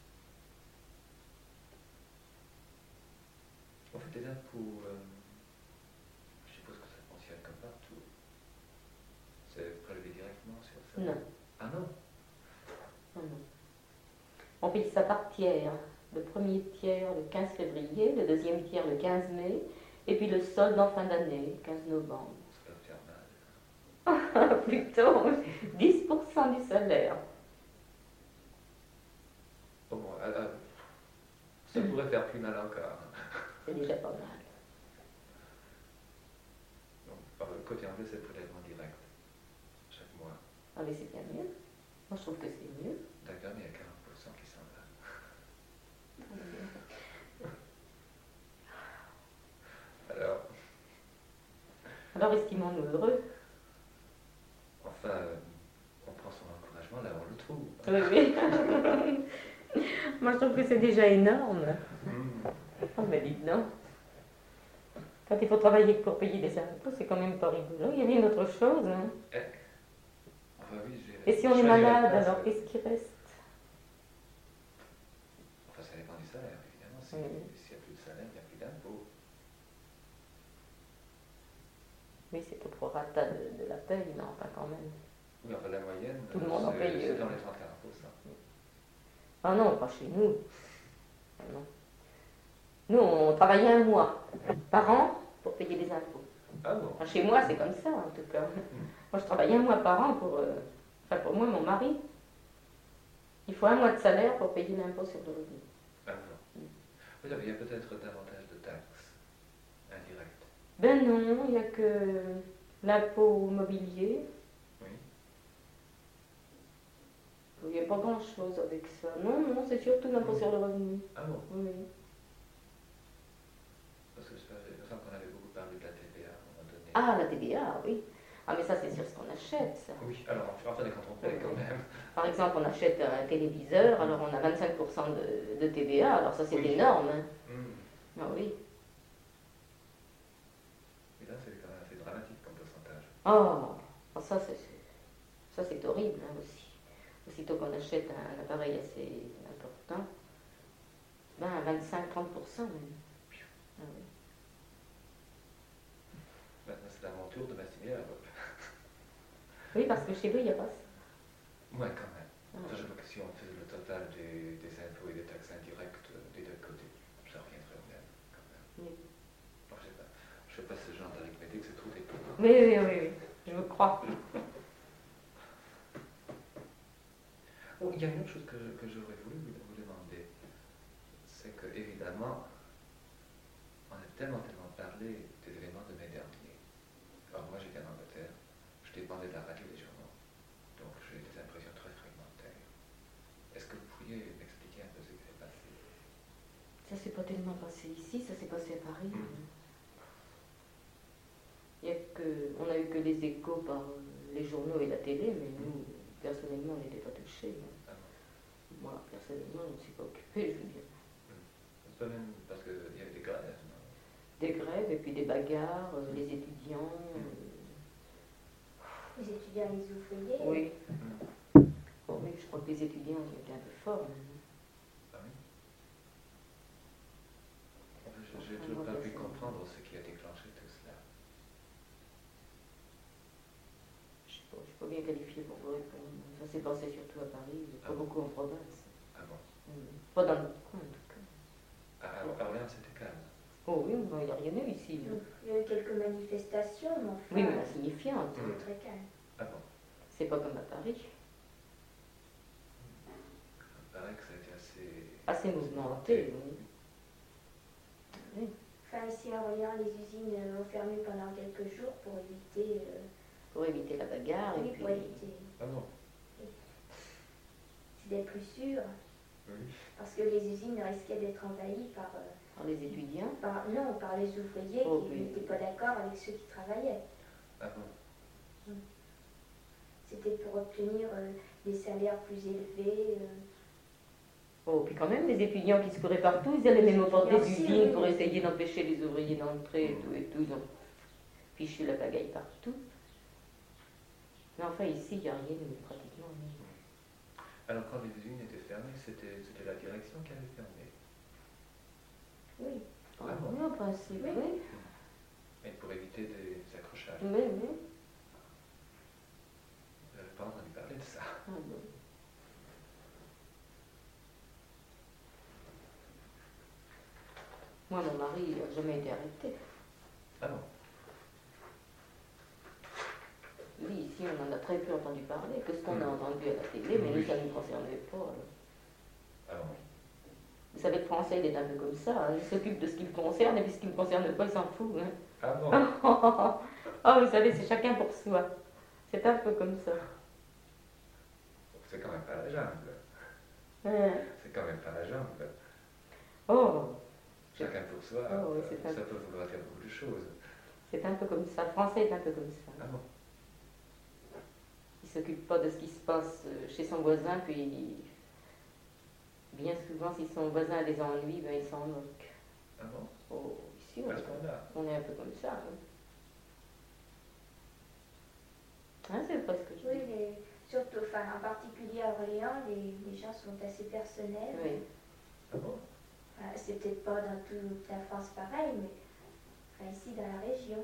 On fait des impôts, euh, je suppose que ça fonctionne comme partout. C'est prélevé directement sur ça? Non. Ah non? Non, non. On paye ça par tiers. Le premier tiers le quinze février, le deuxième tiers le quinze mai, et puis le solde en fin d'année, quinze novembre. Ça peut faire mal. Plutôt dix pour cent du salaire. Au moins, euh, ça pourrait faire plus mal encore. C'est déjà pas mal. Donc, par le côté anglais, c'est prélèvement direct, chaque mois. Ah mais c'est bien mieux. Moi je trouve que c'est mieux. D'accord, mais il y a quarante pour cent qui s'en va. Alors, Alors estimons-nous heureux. enfin, euh, on prend son encouragement là où on le trouve. Oui, oui. Moi je trouve que c'est déjà énorme. Mmh. Oh mais dites donc. Quand il faut travailler pour payer des impôts, c'est quand même pas rigolo. Il y a bien autre chose. Hein. Eh. Enfin, oui, j'ai- Et si on est choisi la malade, place, alors euh, qu'est-ce qui reste? Enfin, ça dépend du salaire, évidemment. Si- Oui. S'il n'y a plus de salaire, il n'y a plus d'impôt. Oui, c'est au prorata de, de la paye, mais enfin quand même. Oui, enfin, la moyenne, Tout le monde en c'est, paye, c'est euh. dans les trente à quarante pour cent. Ah non, pas chez nous. Ah non. Nous, on travaillait un mois par an pour payer les impôts. Ah bon? Enfin, chez moi, c'est comme ça, en tout cas. Moi, je travaille un mois par an pour... euh, Enfin, pour moi, mon mari. Il faut un mois de salaire pour payer l'impôt sur le revenu. Ah bon. Oui, il y a peut-être davantage de taxes indirectes. Ben non, il n'y a que l'impôt mobilier. Oui. Il n'y a pas grand-chose avec ça. Non, non, c'est surtout l'impôt sur le revenu. Ah bon? Oui. Parce que ça, il me semble qu'on avait beaucoup parlé de la T V A à un moment donné. Ah, la T V A, oui. Ah, mais ça, c'est sur ce qu'on achète, ça. Oui, alors, enfin, quand on paye quand même. Par exemple, on achète un téléviseur, alors on a vingt-cinq pour cent de, de T V A, alors ça, c'est Oui. énorme. Hein. Mmh. Ah oui. Et là, c'est quand même assez dramatique comme pourcentage. Oh, oh, ça, c'est, ça, c'est horrible, hein, aussi. Aussitôt qu'on achète un appareil assez important, ben, vingt-cinq à trente pour cent même. Ah oui. Maintenant, c'est à mon tour de m'assigner la robe. Oui, parce que chez vous, il n'y a pas ça. Moi, quand même. Ah, Enfin, je vois que si on fait le total des, des impôts et des taxes indirectes euh, des deux côtés, ça reviendrait au même, quand même. oui. Bon, je sais pas. Je sais pas ce genre d'arithmétique, c'est trop dépendant. Oui, oui, oui, oui, je vous crois. Oh, il y a une autre chose que, que j'aurais voulu vous, vous demander. C'est que, évidemment, on a tellement, tellement parlé des événements de mai dernier. Alors, moi, j'étais en Angleterre, je dépendais de la radio et des journaux. Donc, j'ai des impressions très fragmentaires. Est-ce que vous pourriez m'expliquer un peu ce qui s'est passé? Ça s'est pas tellement passé ici, ça s'est passé à Paris. Mhm. Il y a que, on a eu que les échos par euh, les journaux et la télé, mais nous, personnellement, on n'était pas touchés. Ah bon. Moi, personnellement, je ne me suis pas occupée, je veux dire. Pas même parce qu'il y avait des grèves, non? Des grèves et puis des bagarres, euh, les étudiants. euh, Les étudiants, les ouvriers. Oui. Mhm. Bon, oui, je crois que les étudiants ils étaient un peu forts. Même. Ah oui. Enfin, je- J'ai toujours pas pu comprendre ce qui a déclenché tout cela. Je ne sais pas, je suis pas bien qualifiée pour vous répondre. Ça s'est passé surtout à Paris, pas Ah bon? beaucoup en province. Ah bon? Mm. Pas dans notre coin, en tout cas. À à Orléans, c'était calme. Oh oui, il n'y a rien eu ici. hein. Donc, il y a eu quelques manifestations, mais enfin, Oui, mais insignifiante. Mm. c'était très calme. Ah bon? C'est pas comme à Paris. Il paraît que ça a été assez... Assez mouvementé, oui. Oui. Enfin, ici à Orléans, les usines euh, ont fermé pendant quelques jours pour éviter... Euh, pour éviter la bagarre. oui, et puis... pour éviter... Ah bon? C'était plus sûr. Oui. Parce que les usines risquaient d'être envahies par... Euh, par les étudiants? Par, non, par les ouvriers oh, qui oui. n'étaient pas d'accord avec ceux qui travaillaient. Ah bon? C'était pour obtenir euh, des salaires plus élevés. Euh. Oh, puis quand même, les étudiants qui se couraient partout, ils allaient même aux portes des Aussi, usines oui. pour essayer d'empêcher les ouvriers d'entrer et tout et tout. Ils ont fichu la pagaille partout. Mais enfin, ici, il n'y a rien, pratiquement rien. Alors, quand les usines étaient fermées, c'était la direction qui avait fermé? Oui. Ah, oui, en principe, oui. oui. Et pour éviter des accrochages? Oui, oui. Je n'avais pas entendu parler de ça. Ah, bon. Moi, mon mari, il n'a jamais été arrêté. Ah bon? Lui, ici, on en a très peu entendu parler, que ce qu'on a entendu à la télé, mais nous, ça ne nous concernait pas. Alors. Ah bon? Vous savez, le français, il est un peu comme ça. Hein. Il s'occupe de ce qui le concerne, et puis ce qui ne le concerne pas, il s'en fout. Hein. Ah bon? Ah, vous savez, c'est chacun pour soi. C'est un peu comme ça. C'est quand même pas la jungle. Hein. C'est quand même pas la jungle. Oh! Chacun pour soi, oh, oui, ça, un... ça peut vouloir dire beaucoup de choses. C'est un peu comme ça. Le français est un peu comme ça. Ah bon? Il ne s'occupe pas de ce qui se passe chez son voisin, puis bien souvent, si son voisin a des ennuis, ben, il s'en moque. Ah bon? Oh, ici, on, à ce est, moment-là. on est un peu comme ça. Hein. Hein, c'est presque ce que je Oui, dis. les, surtout, enfin, en particulier à Orléans, les, les gens sont assez personnels. Oui. Ah bon? Enfin, c'est peut-être pas dans toute la France pareil, mais enfin, ici dans la région.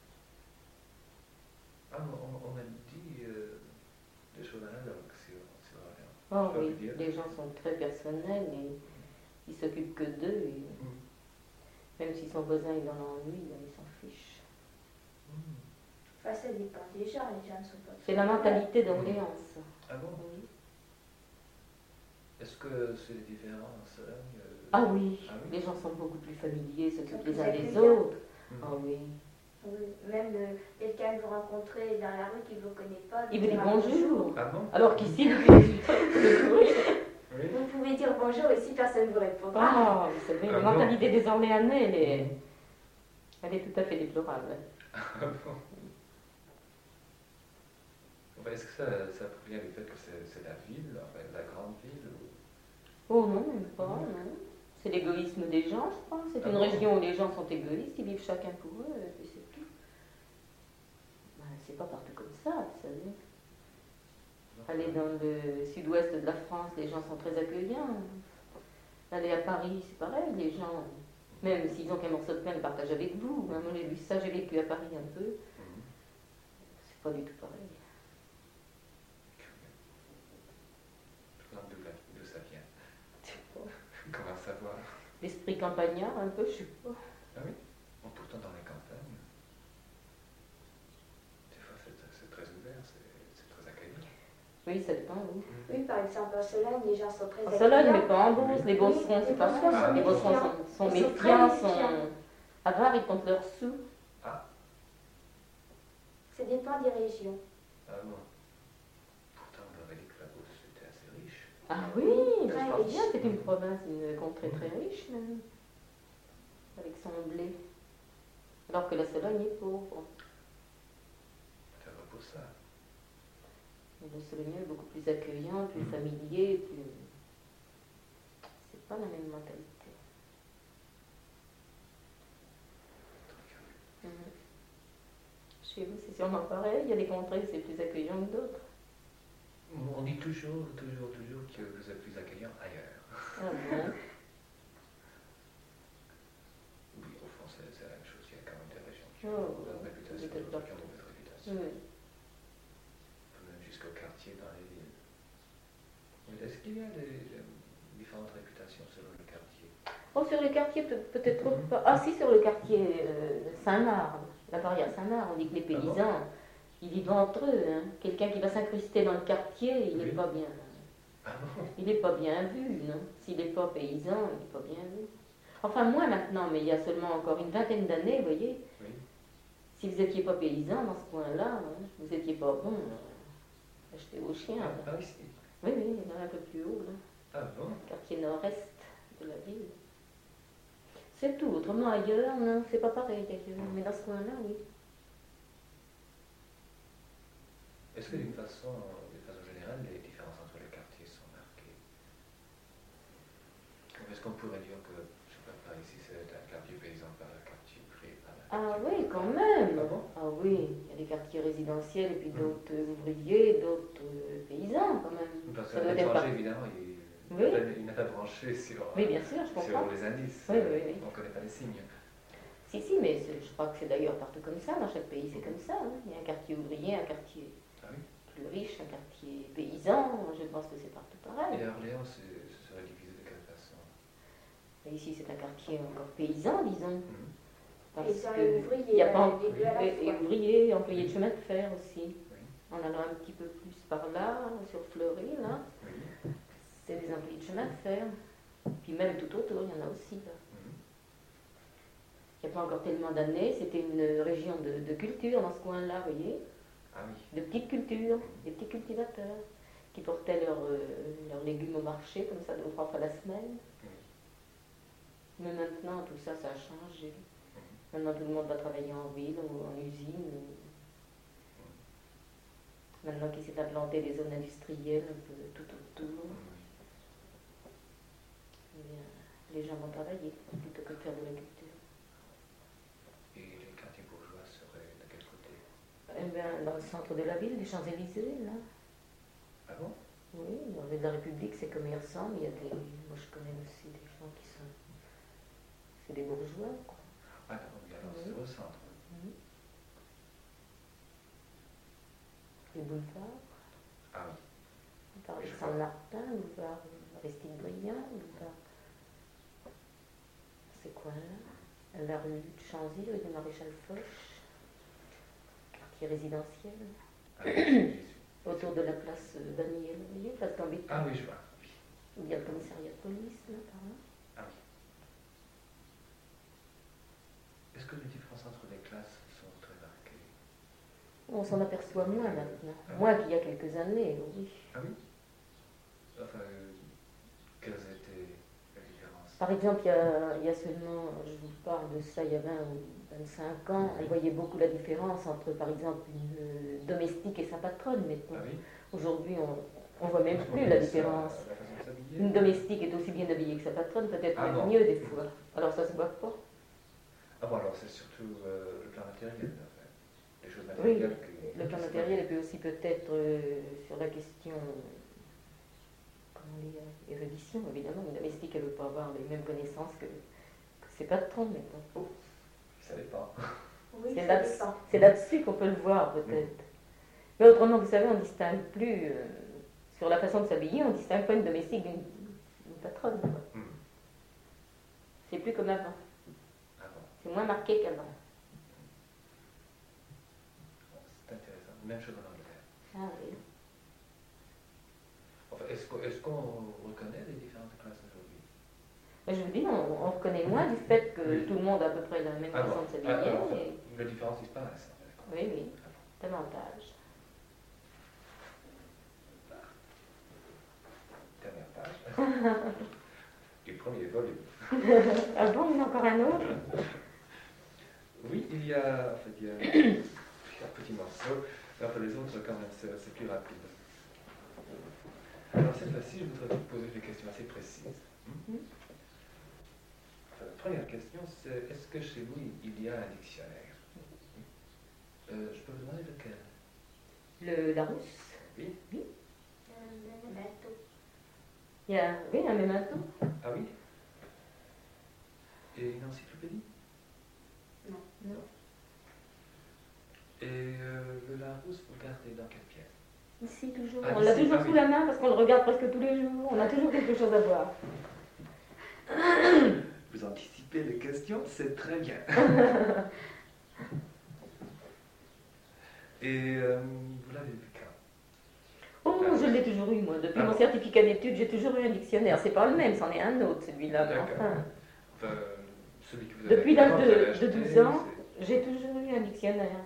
Ah, on, on m'a dit euh, des choses analogues sur, sur Orléans. Oh oui, les gens sont très personnels et ils s'occupent que d'eux. Et... Mm. Même si son voisin est dans l'ennui, il s'en fiche. Mm. Enfin, ça dépend des gens, les gens ne sont pas... C'est la mentalité d'Orléans, ça. Ah bon? Oui. Est-ce que c'est différent en Sologne? euh... ah, oui. ah oui, les gens sont beaucoup plus familiers, s'occupent les plus uns des accueillants. autres. Mm. Ah oui. Oui, même euh, quelqu'un que vous rencontrez dans la rue qui ne vous connaît pas... Il vous dit bonjour. Ah bon? Alors qu'ici, le oui. Vous pouvez dire bonjour et si personne ne vous répond pas. Ah, vous savez, Ah la bon? mentalité des Orléanais, elle est, elle est tout à fait déplorable. Ah bon? Est-ce que ça, ça provient du fait que c'est la ville, enfin, la grande ville ou... Oh non, même pas, non. C'est l'égoïsme des gens, je crois. C'est ah une bon? région où les gens sont égoïstes, ils vivent chacun pour eux, et puis c'est tout. Ben, c'est pas partout comme ça, vous savez. Aller dans le sud-ouest de la France, les gens sont très accueillants. Aller à Paris, c'est pareil, les gens, même s'ils ont qu'un morceau de pain, ils partagent avec vous. Moi, j'ai vu ça, j'ai vécu à Paris un peu. Mm. C'est pas du tout pareil. D'où ça vient? Comment savoir? L'esprit campagnard, un peu, je sais pas. Ah oui? Bon, pourtant dans les campagnes, des fois c'est très ouvert, c'est très accueillant. Oui, ça dépend, oui. Oui, par exemple, en Sologne, les gens sont très En Sologne, accueillants. mais pas en Beauce. Les Beaucerons, Oui, c'est les pas Beaucerons ça. sont Les Beaucerons méfiants. sont, sont Ils sont méfiants, très sont méfiants. avares, ils comptent leurs sous. Ah, Ça dépend des régions. ah bon. Pourtant, on aurait dit que la Beauce était assez riche. Ah oui, Oui, je très pense riche. bien, c'est une province, une contrée très riche, même, avec son blé. Alors que la Sologne est pauvre. C'est vrai pour ça. Le Solognais est beaucoup plus accueillant, plus familier, plus... C'est pas la même mentalité. Mhm. Chez vous, c'est sûrement pareil. Il y a des contrées où c'est plus accueillant que d'autres. On dit toujours, toujours, toujours que vous êtes plus accueillant ailleurs. Ah bon? Oui, au fond, c'est la même chose. Il y a quand même des régions qui Oh, ont une bonne réputation, peut-être d'autres pas. qui ont une mauvaise réputation. Oui. Même jusqu'au quartier dans les villes. Est-ce qu'il y a des, des différentes réputations selon le quartier? Oh, sur le quartier, peut- peut-être pas. Ah, si, sur le quartier euh, Saint-Marc, la barrière Saint-Marc, on dit que les paysans, ils vivent entre eux. Hein. Quelqu'un qui va s'incruster dans le quartier, il n'est Oui. pas bien. Ah bon? Il n'est pas bien vu, non? S'il n'est pas paysan, il n'est pas bien vu. Enfin, moins maintenant, mais il y a seulement encore une vingtaine d'années, vous voyez. Oui. Si vous n'étiez pas paysan dans ce coin-là, hein, vous n'étiez pas bon, euh, achetez vos chiens. Ah, là. par ici. Oui, oui, il y en a un peu plus haut, là. Ah bon? Quartier nord-est de la ville. C'est tout. Autrement, ailleurs, non, c'est pas pareil ailleurs. Mais dans ce coin-là, oui. Est-ce que d'une façon, d'une façon générale, les différences entre les quartiers sont marquées? Ou est-ce qu'on pourrait dire que, je sais pas, par ici, c'est un quartier paysan par un quartier pré par un Ah quartier oui, paysan? quand même. Ah bon? Ah oui, il y a des quartiers résidentiels et puis Mm. d'autres euh, ouvriers, d'autres euh, paysans quand même. Parce Ça qu'à doit être l'étranger, pas- évidemment, il, Oui. il n'a pas branché sur, Oui, bien sûr, je sur comprends. les indices. Oui, oui, oui. On ne connaît pas les signes. Si, si, mais c'est- je crois que c'est d'ailleurs partout comme ça, dans chaque pays c'est comme ça. hein. Il y a un quartier ouvrier, un quartier Ah oui? plus riche, un quartier paysan, je pense que c'est partout pareil. Et à Orléans, c'est- ce serait divisé de quelle façon? Et ici c'est un quartier encore paysan, disons. Mhm. Parce Paysans que et ouvriers, il y a pas les deux à la et, et fois. ouvriers, employés de chemin de fer aussi. Oui. En allant un petit peu plus par là, sur Fleury, là, Oui. c'est des employés de chemin de fer. Puis même tout autour, il y en a aussi là. Mhm. Il n'y a pas encore tellement d'années, c'était une région de, de culture dans ce coin-là, vous voyez, Ah oui. de petites cultures, des petits cultivateurs qui portaient leurs euh, leurs légumes au marché, comme ça, deux ou trois fois la semaine. Oui. Mais maintenant, tout ça, ça a changé. Mhm. Maintenant, tout le monde va travailler en ville ou en usine. ou- Maintenant qu'il s'est implanté des zones industrielles un peu tout autour, Oui. eh bien, les gens vont travailler plutôt que de faire de la culture. Et les quartiers bourgeois seraient de quel côté? Eh bien, dans le centre de la ville, les Champs-Élysées, là. Ah bon? Oui, dans la République, c'est commerçant, mais il y a des. Moi, je connais aussi des gens qui sont. C'est des bourgeois, quoi. Ah non, mais alors Oui. c'est au centre. Mhm. Les boulevards, Ah oui. boulevard Oui, je Alexandre Martin, boulevard Aristide Briand, boulevard. C'est quoi là? La rue de Chanzy, rue du Maréchal Foch, quartier résidentiel, Ah, oui, oui. autour de la place euh, Daniel, vous voyez, place Gambetta. Ah oui, je vois. Oui. Il y a le commissariat de police, là, par là. Ah oui. Est-ce que les différences entre les classes sont très marquées? On s'en aperçoit moins maintenant, Ah. moins qu'il y a quelques années, oui. Ah oui? Enfin, euh, quelles étaient les différences? Par exemple, il y, a, il y a seulement, je vous parle de ça, il y a vingt ou vingt-cinq ans, on voyait beaucoup la différence entre, par exemple, une euh, domestique et sa patronne, mettons. Ah oui? Aujourd'hui, on ne voit même plus la différence. La façon de s'habiller? Une domestique est aussi bien habillée que sa patronne, peut-être Ah même bon. mieux des fois. Alors ça se voit pas. Ah bon, alors c'est surtout euh, le plan matériel, enfin, les choses Oui, matérielles. que- le plan matériel et puis aussi peut-être euh, sur la question, comment dire, érudition, évidemment. Une domestique, elle ne veut pas avoir les mêmes connaissances que, que ses patrons, mettons. Oh, ça dépend. Oui, C'est ça là- dépend. c'est là-dessus qu'on peut le voir, peut-être. Mais autrement, vous savez, on ne distingue plus, euh, sur la façon de s'habiller, on ne distingue pas une domestique d'une d'une patronne. quoi. Hmm. C'est plus comme avant. Ah bon, C'est moins marqué qu'avant. bon, c'est intéressant. Même chose en Angleterre. Ah oui. Enfin, est-ce qu'on est-ce qu'on reconnaît les différentes classes aujourd'hui? Mais je vous dis, on, on reconnaît moins du fait que Oui. tout le monde a à peu près la même Ah façon bon. de s'habiller. Ah, alors, et- les différences disparaissent. en fait. Oui, oui, Ah bon. davantage. Dernière page. Du premier volume. Ah bon, il y en a encore un autre? Oui, il y a, en fait, il y a un petit morceau. Alors les autres, quand même, c'est c'est plus rapide. Alors cette fois-ci, je voudrais vous poser des questions assez précises. Mhm. Enfin, la première question, c'est est-ce que chez vous, il y a un dictionnaire? Euh, je peux vous demander lequel? Le Larousse. Oui? Euh, le memento. Il y a, oui, un memento. Ah oui? Et une encyclopédie? Non. Non. Et euh, le Larousse, vous gardez dans quelle pièce? Ici, toujours. Ah, on l'a ici, toujours ah sous oui. la main parce qu'on le regarde presque tous les jours. On a toujours quelque chose à voir. Vous anticipez les questions, c'est très bien. Et euh, vous l'avez vu quand? Oh, je l'ai toujours eu, moi. Depuis Ah mon bon. certificat d'études, j'ai toujours eu un dictionnaire. C'est pas le même, c'en est un autre, celui-là. Mais D'accord. enfin, Enfin, Celui que vous avez Depuis acheté, l'âge vous avez de, de acheté, douze ans, c'est- j'ai toujours eu un dictionnaire.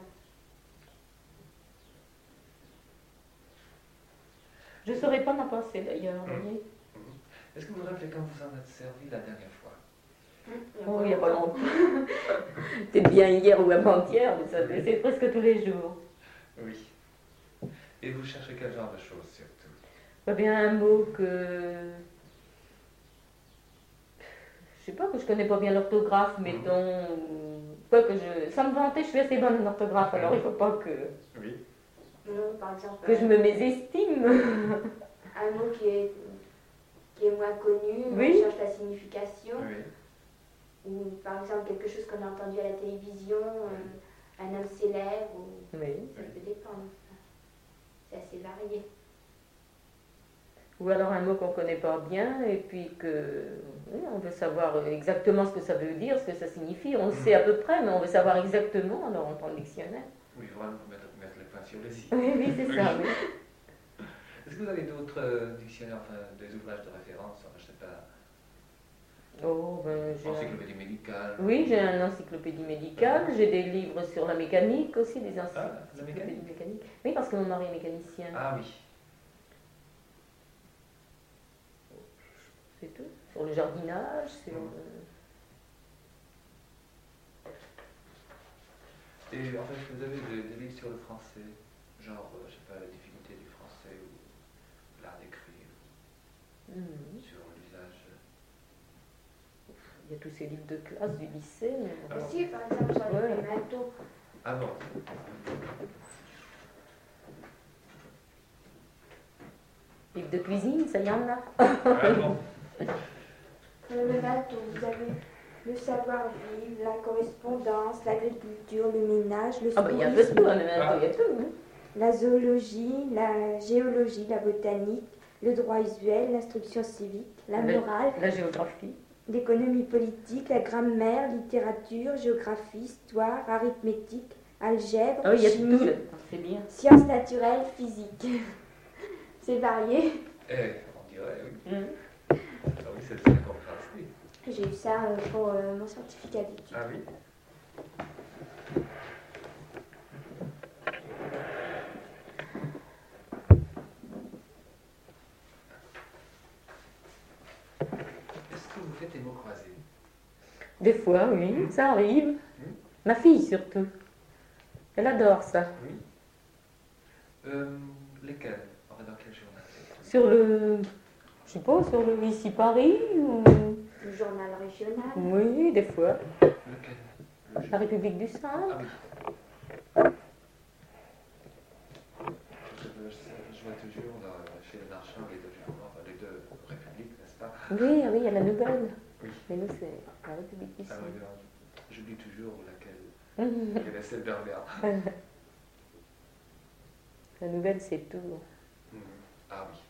Je ne saurais pas m'en passer d'ailleurs, vous Mm. voyez. Est-ce que vous vous rappelez quand vous en êtes servi la dernière fois? Oh, il n'y a pas longtemps. Peut-être bien hier ou avant-hier, mais ça, c'est presque tous les jours. Oui. Et vous cherchez quel genre de choses surtout? Pas bien un mot que... Je sais pas, que je connais pas bien l'orthographe, mettons... Quoi que je... Sans me vanter, je suis assez bonne en orthographe, alors il faut pas que... Oui. Non, par exemple, que je me mésestime. un mot qui est, qui est moins connu, Oui. on cherche la signification. Oui. Ou par exemple quelque chose qu'on a entendu à la télévision, euh, un homme célèbre, ou... Oui. ça peut dépendre. C'est assez varié. Ou alors un mot qu'on connaît pas bien, et puis que... oui, on veut savoir exactement ce que ça veut dire, ce que ça signifie. On le sait à peu près, mais on veut savoir exactement, alors on prend le dictionnaire. Oui, vraiment, vous mettre, mettre les points sur les i. Oui, oui, c'est ça, oui. Est-ce que vous avez d'autres euh, dictionnaires, enfin des ouvrages de référence, enfin, je sais pas, Oh, ben, j'ai un- encyclopédie médicale? Oui, j'ai une encyclopédie médicale, j'ai des livres sur la mécanique aussi, des Ah, encyclopédies la mécanique? mécaniques. Oui, parce que mon mari est mécanicien. Ah oui. C'est tout. Sur le jardinage, sur... Mm. euh, Et en fait, vous avez des, des livres sur le français, genre, euh, je sais pas, la difficulté du français ou l'art d'écrire, hmm. sur l'usage. Il y a tous ces livres de classe du lycée. Mais Ah bon. bon? Si, par exemple, sur Ouais. les bateaux, Ah bon? Livres de cuisine, ça y en a. Ah bon? euh, le bateau, vous avez le savoir-vivre, la correspondance, l'agriculture, le ménage, le Ah ben il y a un peu de tourisme, tout, hein, mais il y a tout. Hein. la zoologie, la géologie, la botanique, le droit usuel, l'instruction civique, la Le- morale, La géographie. l'économie politique, la grammaire, littérature, géographie, histoire, arithmétique, algèbre, Ah oui, il y a chimie, tout là. C'est bien. sciences naturelles, physique. C'est varié. Eh, on dirait, oui. Hmm. Ah oui, c'est le compréhensible. J'ai eu ça euh, pour euh, mon certificat d'études. Ah oui? Est-ce que vous faites des mots croisés? Des fois, oui, ça arrive. Ma fille surtout. Elle adore ça. Oui. Euh, lesquels? Enfin, dans quel journal? Sur le... Je sais pas, sur le Ici Paris ou... Le journal régional. Oui, des fois. Lequel? Le La République du Centre. Ah oui. Je, je- je vois toujours dans- chez les marchands les deux journaux, enfin, les deux républiques, n'est-ce pas? Oui, oui, il y a la nouvelle. Oui. Mais nous, c'est la République du Ah Centre. oui, alors, j'oublie toujours laquelle. Mhm. Quelle est celle d'Herbert? La nouvelle, c'est tout. Mhm. Ah oui.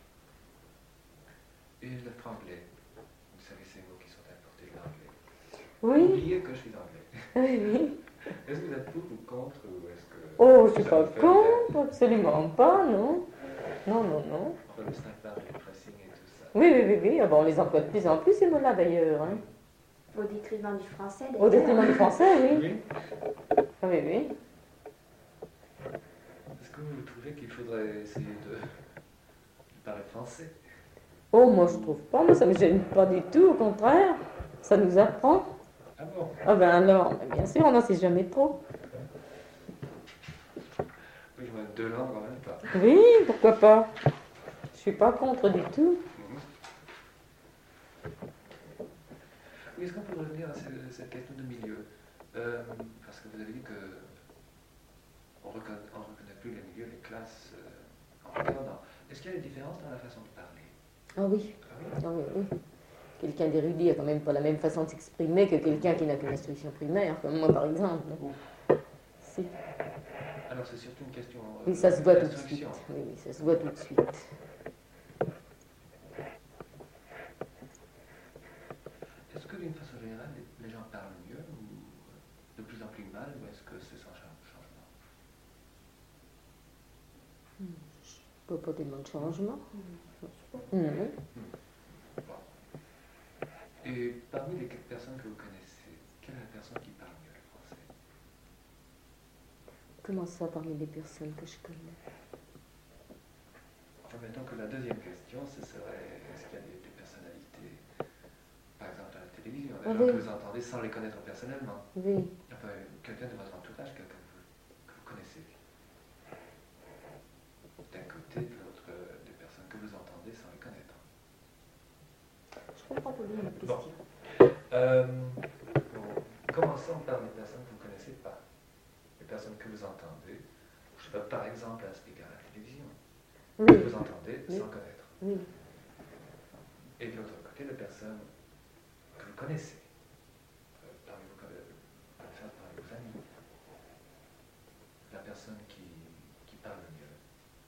Et le franglais. Vous savez ces mots qui sont importés de l'anglais. Oui, Oubliez que je suis anglais. oui, oui. Est-ce que vous êtes pour ou contre ou est-ce que... Oh, je suis ça pas vous fait contre, absolument pas, non. Non, non, non. Enfin, le snapper, le pressing et tout ça. Oui, oui, oui, oui. Ah bon, on les emploie de plus en plus, ces mots-là, d'ailleurs. Hein. Au détriment du français. Au d'ailleurs. détriment du français, oui. Oui. Ah oui, oui. Est-ce que vous trouvez qu'il faudrait essayer de, de parler français? Oh, moi, je trouve pas. Moi, ça me gêne pas du tout, au contraire. Ça nous apprend. Ah bon? Ah ben alors, mais bien sûr, on n'en sait jamais trop. Oui, je vois deux langues en même temps. Oui, pourquoi pas. Je suis pas contre du tout. Mhm. Oui, est-ce qu'on peut revenir à cette, cette question de milieu? Euh, parce que vous avez dit que on reconnaît, on reconnaît plus les milieux, les classes euh, en regardant. Est-ce qu'il y a des différences dans la façon de parler? Ah oui, Ah oui? ah oui, oui. Quelqu'un d'érudit a quand même pas la même façon de s'exprimer que quelqu'un qui n'a qu'une instruction primaire, comme moi par exemple. Ouf. Si. Alors c'est surtout une question euh, Oui, ça se voit tout de suite. d'instruction. Oui, oui, ça se voit tout de suite. Est-ce que d'une façon générale, les, les gens parlent mieux ou de plus en plus mal, ou est-ce que c'est sans cha- changement? Pas, pas tellement de changement. Mhm. Bon. Et parmi les quelques personnes que vous connaissez, quelle personnes qui parlent mieux le français. Comment ça, parmi les personnes que je connais? Enfin, mettons que la deuxième question, ce serait, est-ce qu'il y a des, des personnalités, par exemple à la télévision, des Ah, gens oui. que vous entendez sans les connaître personnellement? Oui. Enfin, quelqu'un de votre entourage, quelqu'un que vous, que vous connaissez. D'un côté, de l'autre, euh, des personnes que vous entendez sans les connaître. Je comprends pas bien la Bon. question. Euh, bon, commençons par les personnes que vous ne connaissez pas. Les personnes que vous entendez. Je sais pas, par exemple, à ce à la télévision. Oui. Que vous entendez Oui. sans connaître. Oui. Et de l'autre côté, les personnes que vous connaissez. Euh, parmi vos, euh, parmi vos amis. La personne qui, qui parle le mieux.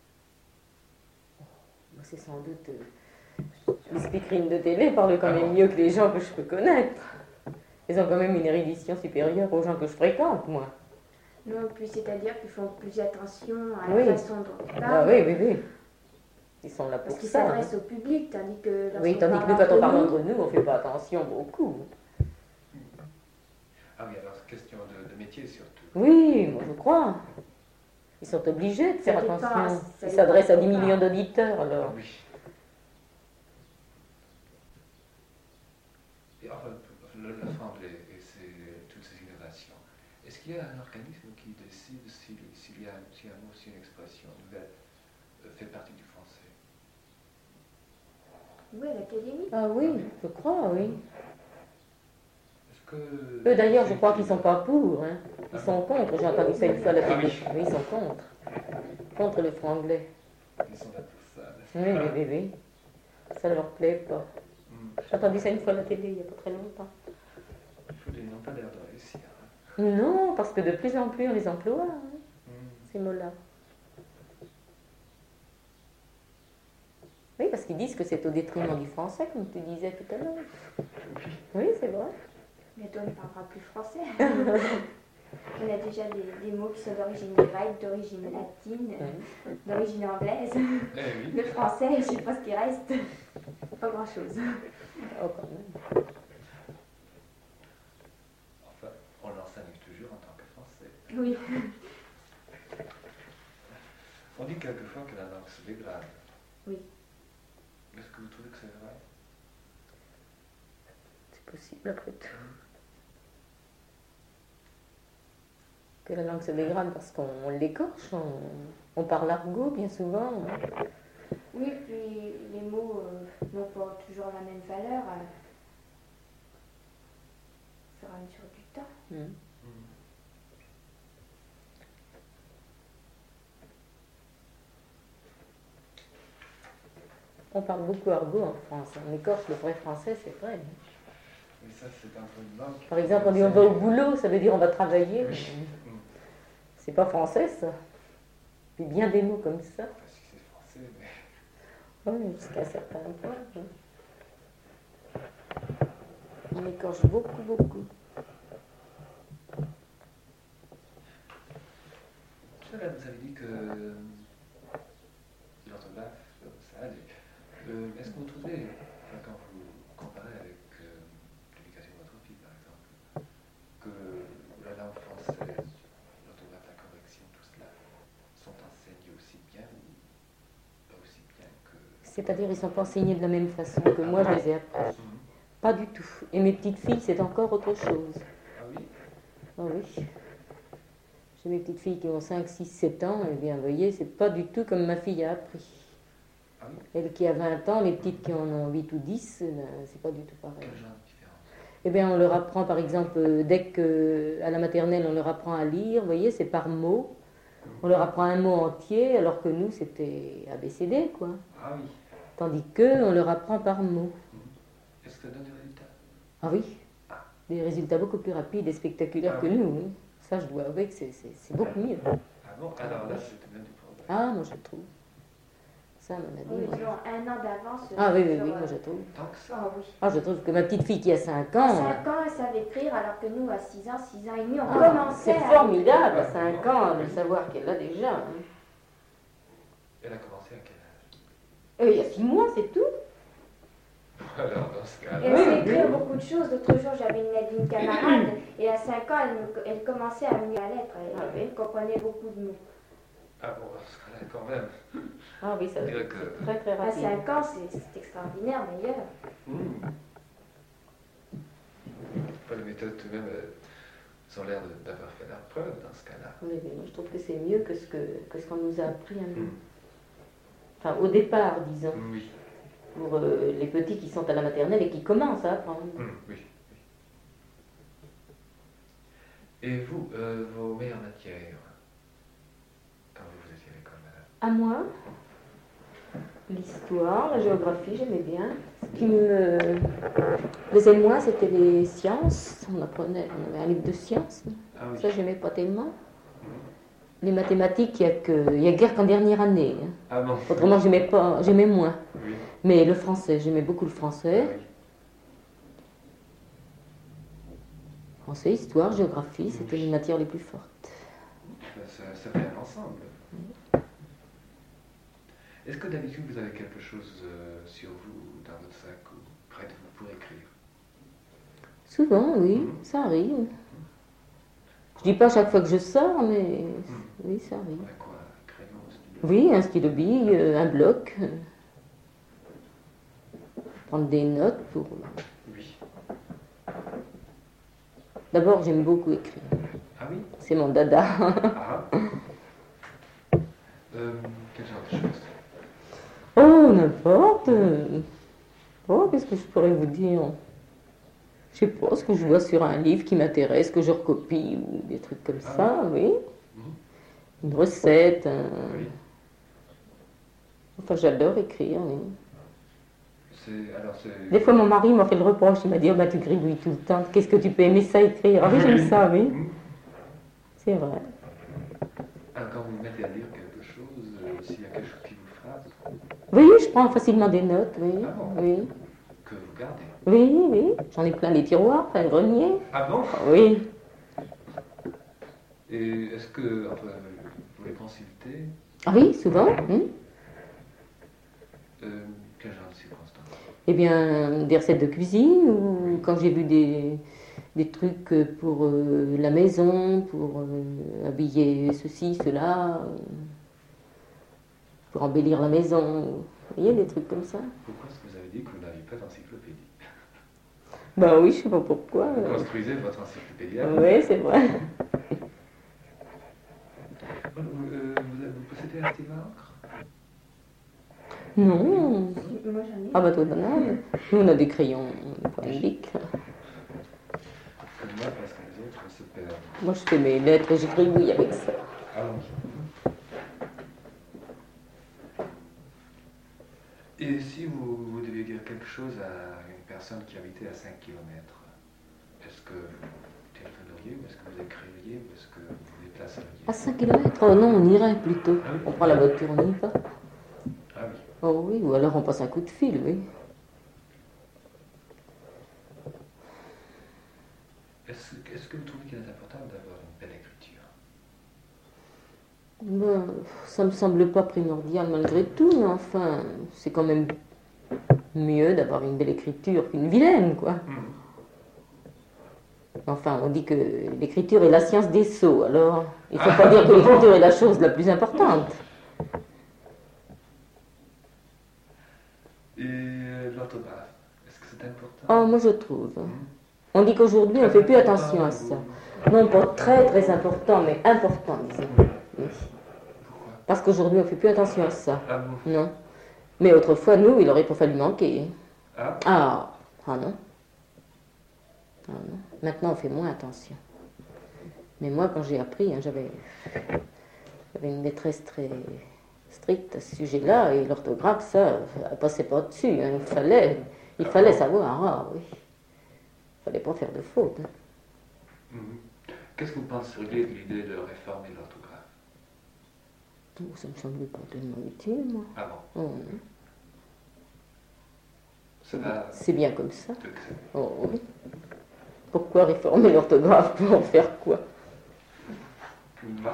Moi, c'est sans doute. euh, les speakerines de télé parlent quand même mieux que les gens que je peux connaître. Ils ont quand même une érudition supérieure aux gens que je fréquente, moi. Non, puis c'est-à-dire qu'ils font plus attention à Oui. la façon dont ils Ah parlent. oui, oui, oui. Ils sont là Parce pour qu'ils ça. hein. s'adressent au public, tandis que Oui, lorsqu'on tandis que nous, parle quand on entre parle nous, entre nous, on ne fait pas attention beaucoup. Ah oui, alors question de, de métier surtout. Oui, moi je crois. Ils sont obligés de faire Ça dépend, attention. ça Ils dépend s'adressent à de dix ton millions part. d'auditeurs, Ah alors. oui. Et enfin, le, la Flandre et, et ses- toutes ces innovations, est-ce qu'il y a un organisme qui décide s'il s'il y a si un mot, si une expression nouvelle euh, fait partie du français? oui, l'académie. Ah oui, je crois, oui. Est-ce que... Eux d'ailleurs, je crois qu'ils ne sont pas pour. Hein. Ils sont contre. J'ai entendu ça une fois à la Ah télé. oui. Oui, ils sont contre. Contre le franglais. Ils sont là pour ça. Oui, oui, oui, oui. Ça ne leur plaît pas. Hmm. J'ai entendu ça une fois à la télé, il n'y a pas très longtemps. Il faut des noms pas l'air de réussir. hein. Non, parce que de plus en plus on les emploie, hein, Hmm. ces mots-là. Oui, parce qu'ils disent que c'est au détriment du français, comme tu disais tout à l'heure. Oui, c'est vrai. Bientôt, on ne parlera plus français. On a déjà des, des mots qui sont d'origine grecque, d'origine latine, Oui. d'origine anglaise. Eh oui. Le français, je ne sais pas ce qui reste. Pas grand-chose. Oh, quand même. Enfin, on l'enseigne toujours en tant que français. Oui. On dit quelquefois que la langue se dégrade. Oui. Est-ce que vous trouvez que c'est vrai? C'est possible après tout. Que la langue se dégrade parce qu'on on l'écorche, on, on parle argot bien souvent. hein. Oui, puis les mots euh, n'ont pas toujours la même valeur euh, au fur et à mesure du temps. Mm. Hmm. On parle beaucoup argot en France. On écorche le vrai français, c'est vrai. Mais ça, c'est un peu une langue. Par exemple, on dit on va au boulot, ça veut dire on va travailler. Oui. Hmm. C'est pas français ça. Puis bien des mots comme ça. Parce que c'est français, mais... Oui, jusqu'à un certain point. hein. On écorche beaucoup, beaucoup. Tout à l'heure, vous avez dit que euh, l'orthographe, euh, ça allait. Euh, Est-ce que vous trouvez, enfin, quand vous comparez avec euh, l'éducation de votre fille, par exemple, que la langue française, l'orthographe, la correction, tout cela, sont enseignés aussi bien ou pas aussi bien que... C'est-à-dire ils ne sont pas enseignés de la même façon que moi je les ai appris. Mhm. Pas du tout. Et mes petites filles, c'est encore autre chose. Ah oui? Ah oui. J'ai mes petites filles qui ont cinq, six, sept ans, et bien vous voyez, c'est pas du tout comme ma fille a appris. Ah oui? Elle qui a vingt ans, les petites qui en ont huit ou dix, ben, c'est pas du tout pareil. Quel genre de différence? Eh bien, on leur apprend, par exemple, euh, dès qu'à la maternelle, on leur apprend à lire, vous voyez, c'est par mots. On leur apprend un mot entier, alors que nous, c'était A B C D, quoi. Ah oui. Tandis qu'eux, on leur apprend par mots. Est-ce que ça donne des résultats? Ah oui, des résultats beaucoup plus rapides et spectaculaires Ah que oui. nous. hein. Ça, je dois avouer que c'est- c'est c'est beaucoup mieux. Ah bon? Alors là, c'est même du progrès. Ah, moi, je trouve. Ça, à mon avis. Oui, moi, ils ont un an d'avance. Ah oui, oui, sur, oui, euh, moi, je trouve. Tant que ça. Ah oui. Ah, je trouve que ma petite fille qui a cinq À ans... cinq ans, elle savait écrire, alors que nous, à six ans, six ans et demi, on ah, commençait c'est à... formidable, à cinq ans, de savoir qu'elle l'a déjà. hein. Elle a commencé à quel âge? Euh, il y a six mois, c'est tout. Alors, dans ce cas-là... Et elle sait écrire beaucoup de choses. L'autre jour, j'avais une lettre d'une camarade, et à cinq ans, elle, me- elle commençait à me lire la lettre. Elle, Ah oui. elle comprenait beaucoup de mots. Ah bon, dans ce cas-là, quand même. Ah oui, ça Je c'est dirais que... très très À rapide. cinq ans, c'est c'est extraordinaire d'ailleurs. Mmh. Enfin, les méthodes, tout de même, elles ont l'air de- d'avoir fait leur preuve dans ce cas-là. Oui, mais moi je trouve que c'est mieux que ce que, que ce qu'on nous a appris à nous. Mmh. Enfin, au départ, disons, Oui. pour euh, les petits qui sont à la maternelle et qui commencent à apprendre. Mmh, oui. oui. Et vous, euh, vos meilleures matières, quand vous étiez à l'école, madame? À moi, l'histoire, la géographie, j'aimais bien. Ce qui me plaisait le moins, c'était les sciences. On apprenait, on avait un livre de sciences. Ah oui. Ça, j'aimais pas tellement. Les mathématiques, il n'y a, que, il y a guère qu'en dernière année. hein. Ah bon? Autrement, j'aimais pas, j'aimais moins. Oui. Mais le français, j'aimais beaucoup le Ah français. oui. Français, histoire, géographie, c'était les matières les plus fortes. Ça, ça, ça fait un ensemble. Est-ce que d'habitude vous avez quelque chose euh, sur vous, dans votre sac, ou près de vous pour écrire? Souvent, oui, Mhm. ça arrive. Je dis pas chaque fois que je sors, mais oui, ça arrive. Avec quoi? Un crayon, un stylo? Oui, un stylo bille, euh, un bloc. euh, Prendre des notes pour... Oui. D'abord, j'aime beaucoup écrire. Ah oui? C'est mon dada. Ah. Euh, quel genre de choses? Oh, n'importe. Oh, qu'est-ce que je pourrais vous dire? Je sais pas, ce que je vois sur un livre qui m'intéresse, que je recopie, ou des trucs comme Ah ça, oui. Mhm. Une recette. un- Oui. Enfin, j'adore écrire, oui. C'est, alors c'est... Des fois, mon mari m'a fait le reproche. Il m'a dit, oh, bah, tu gribouilles tout le temps. Qu'est-ce que tu peux aimer ça écrire? Ah oui, j'aime ça, oui. Mhm. C'est vrai. Alors quand vous vous mettez à lire quelque chose, euh, s'il y a quelque chose qui vous frappe, Oui, je prends facilement des notes, oui. Ah bon? Oui, que vous gardez. oui, oui. J'en ai plein les tiroirs, plein le grenier. Ah bon? Oui. Et est-ce que enfin, vous les consultez? Ah oui, souvent. hein. euh, Quel genre de circonstances? Eh bien, des recettes de cuisine, ou quand j'ai vu des, des trucs pour euh, la maison, pour euh, habiller ceci, cela, euh, pour embellir la maison. Vous voyez, des trucs comme ça. Pourquoi est-ce que vous avez dit que vous n'aviez pas d'encyclopédie? Ben oui, je sais pas pourquoi. Vous construisez votre encyclopédie. Oui, c'est vrai. Vous, euh, vous, avez- vous possédez un stylo à encre? Non. Moi j'en ai. Ah bah toi, t'en as. Nous, on a des crayons, pas une bic. Comme moi, parce que les autres se perdent. Moi, je fais mes lettres et j'écris oui avec ça. Allons-y. Et si vous, vous deviez dire quelque chose à une personne qui habitait à cinq kilomètres, est-ce que vous téléphoneriez ou est-ce que vous écririez ou est-ce que vous vous déplaceriez? À cinq kilomètres? Oh non, on irait plutôt. Ah oui. On prend la voiture, on y va. Ah oui. Oh oui, ou alors on passe un coup de fil, oui. Est-ce, est-ce que vous trouvez qu'il est important d'avoir une belle écriture? Ben, ça me semble pas primordial malgré tout, mais enfin, c'est quand même mieux d'avoir une belle écriture qu'une vilaine, quoi. Mmh. Enfin, on dit que l'écriture est la science des sots, alors il faut pas dire que l'écriture est la chose la plus importante. Et euh, l'orthographe, est-ce que c'est important? Oh, moi je trouve. On dit qu'aujourd'hui on ne fait plus attention à ça. Non, pas très très important, mais important, disons. Oui. Pourquoi? Parce qu'aujourd'hui on ne fait plus attention à ça. Ah bon? Non. Mais autrefois, nous, il aurait pas fallu manquer. Ah? Ah, ah non. Ah non. Maintenant, on fait moins attention. Mais moi, quand j'ai appris, hein, j'avais, j'avais une maîtresse très stricte à ce sujet-là, et l'orthographe, ça, elle passait pas dessus. Hein. Il fallait, il fallait savoir. Ah oui. Il fallait pas faire de faute. Hein. Mhm. Qu'est-ce que vous penseriez de l'idée de réformer l'orthographe? Oh, ça me semble pas tellement utile, moi. Ah bon? Oh, non. Cela... C'est bien comme ça. de- Oh oui. Pourquoi réformer l'orthographe? Pour en faire quoi? Bah.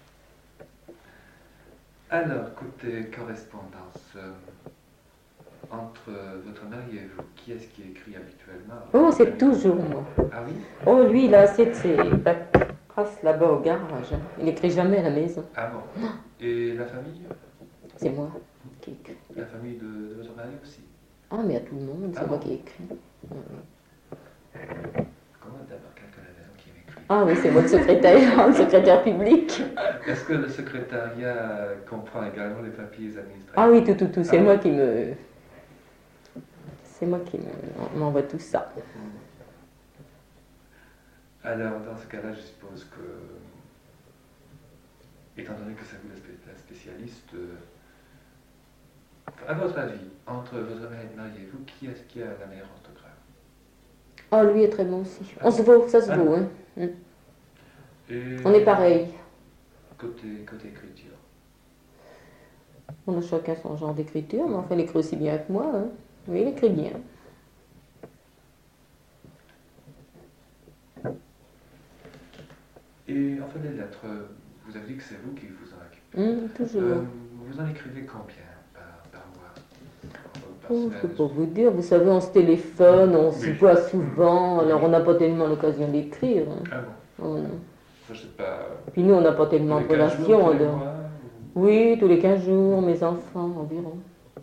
Alors, côté correspondance, euh, entre votre mari et vous, qui est-ce qui écrit habituellement? Oh, c'est toujours moi. Ah oui? Oh, lui, il a assez de ses paperasses là-bas au garage. Il n'écrit jamais à la maison. Ah bon? Et la famille? C'est moi qui écris. La famille de, de votre mari aussi? Ah, mais à tout le monde, c'est Ah moi bon? qui écris. Ah, oui. Comment d'abord quelqu'un à la maison qui m'écrit? Ah oui, c'est moi le secrétaire, le secrétaire public. Est-ce que le secrétariat comprend également les papiers administratifs? Ah oui, tout, tout, tout. C'est Ah moi oui. qui me... C'est moi qui me- m'envoie tout ça. Alors, dans ce cas-là, je suppose que, étant donné que c'est vous la spé- la spécialiste, euh, à votre avis, entre votre mari et vous, qui est-ce qui a la meilleure orthographe? Ah, lui est très bon aussi. On se vaut, ça se Ah. vaut, hein. Mm. Et On est pareil. Côté, côté écriture. On a chacun son genre d'écriture, mais enfin, il écrit aussi bien que moi. Hein. Oui, il écrit bien. Et en fait, les lettres, vous avez dit que c'est vous qui vous en occupez. Hum, toujours. Euh, vous en écrivez combien par, par mois? Par Oh, je ne semaine? peux pas vous dire. Vous savez, on se téléphone, on se Oui. voit souvent, alors on n'a pas tellement l'occasion d'écrire. Hein. Ah bon? Oh, non. Je sais pas. Puis nous, on n'a pas tellement de tous les quinze relations. jours, tous les alors. mois, ou- Oui, tous les quinze jours, mes enfants environ.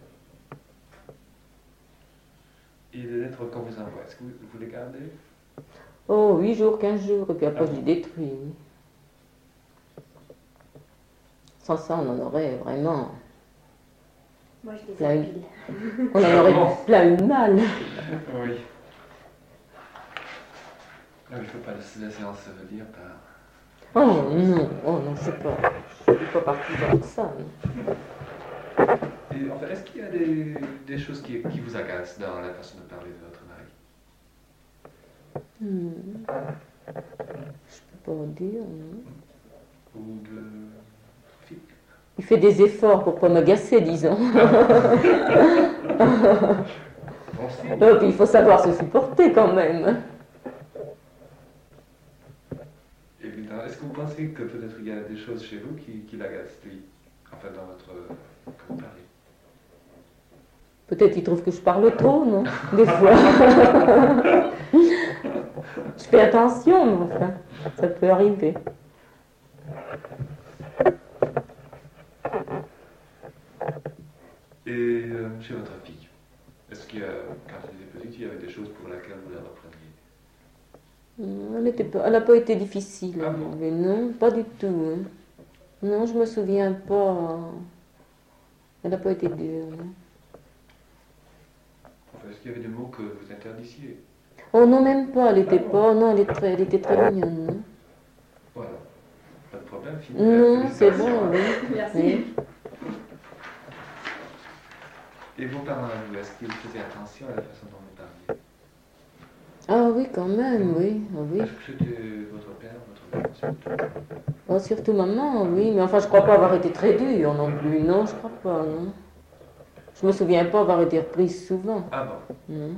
Et les lettres qu'on vous envoie, est-ce que vous, vous les gardez? Oh, huit jours, quinze jours, et puis après Ah je bon? les détruis. Oui. Sans ça, on en aurait vraiment. Moi, je les Plein une- empile. On en Ah aurait bon? plein une malle. Oui. Non, il ne faut pas laisser la séance se dire par... Oh non, oh non, je sais pas. Je suis pas partisan de ça. Non. Et en fait, est-ce qu'il y a des, des choses qui, qui vous agacent dans la façon de parler de votre mari? Hmm. Je peux pas vous dire. Non. Ou de... filles? Il fait des efforts pour pas m'agacer, disons. Bon signe. Et puis il faut savoir se supporter quand même. Évidemment. Est-ce que vous pensez que peut-être il y a des choses chez vous qui, qui l'agacent, lui? Enfin, dans votre... Quand vous parlez. Peut-être il trouve que je parle trop, non? Des fois. Je fais attention, mais enfin, ça peut arriver. Et euh, chez votre fille, est-ce qu'il y a, quand elle était petite, il y avait des choses pour lesquelles vous la repreniez? Hmm, Elle était pas- elle n'a pas été difficile à Ah bon? élever, non, pas du tout. Hein. Non, je me souviens pas. Elle n'a pas été dure. Non. Enfin, est-ce qu'il y avait des mots que vous interdisiez? Oh non, même pas, elle était Ah bon? pas. Non, elle, est très, elle était très mignonne. Non, Voilà. Pas de problème, fille. non c'est Félicitations. bon, oui. Merci. Oui. Et vos parents, à vous, est-ce qu'ils faisaient attention à la façon dont vous parliez? Ah oui, quand même, oui. Ah, oui. Est-ce que c'était votre père, votre mère, surtout? Oh, surtout maman, oui. Mais enfin, je crois pas avoir été très dure non plus. Non, je crois pas, non. Je me souviens pas avoir été reprise souvent. Ah bon? Non.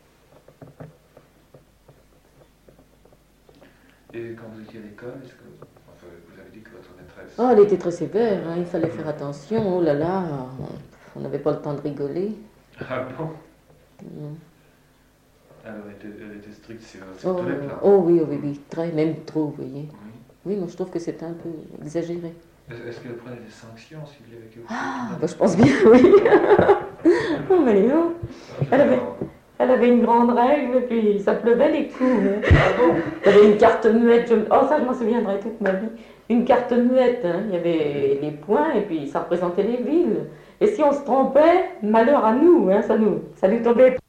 Et quand vous étiez à l'école, est-ce que... Enfin, vous avez dit que votre maîtresse... Oh, elle était très sévère, hein, il fallait faire attention. Oh là là, on n'avait pas le temps de rigoler. Ah bon? Non. Alors, elle était, elle était stricte sur, sur Oh, tous les plans. oh oui, oui, oui, très, même trop, vous voyez. Oui. Oui, moi je trouve que c'est un peu exagéré. Est- Est-ce qu'elle prenait des sanctions s'il y avait quelque chose? Ah, bah, je pense bien, oui. Oh, mais non. Elle avait, elle avait une grande règle, et puis ça pleuvait les coups. Hein. Ah bon? Il y avait une carte muette, je... oh ça je m'en souviendrai toute ma vie. Une carte muette, hein. Il y avait les points, et puis ça représentait les villes. Et si on se trompait, malheur à nous, hein, ça nous, ça nous tombait.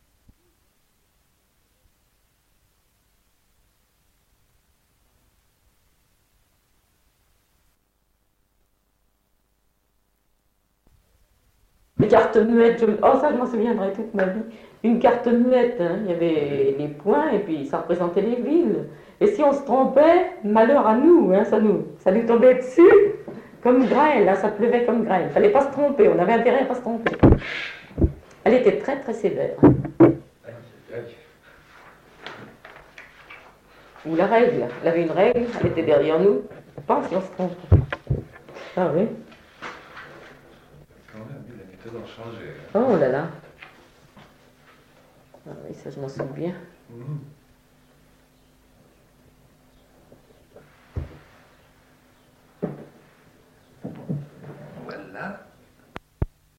Une carte muette, je... oh ça je m'en souviendrai toute ma vie. Une carte muette, hein. Il y avait les points et puis ça représentait les villes. Et si on se trompait, malheur à nous, hein, ça nous, ça nous tombait dessus comme grêle, là, ça pleuvait comme grêle. Il fallait pas se tromper, on avait intérêt à pas se tromper. Elle était très très sévère. Aïe, aïe. Ou la règle, elle avait une règle, elle était derrière nous, pas si on se trompe. Ah oui, Quand même, oui, les méthodes ont changé. oh là là. Ah oui, ça je m'en souviens. Mmh.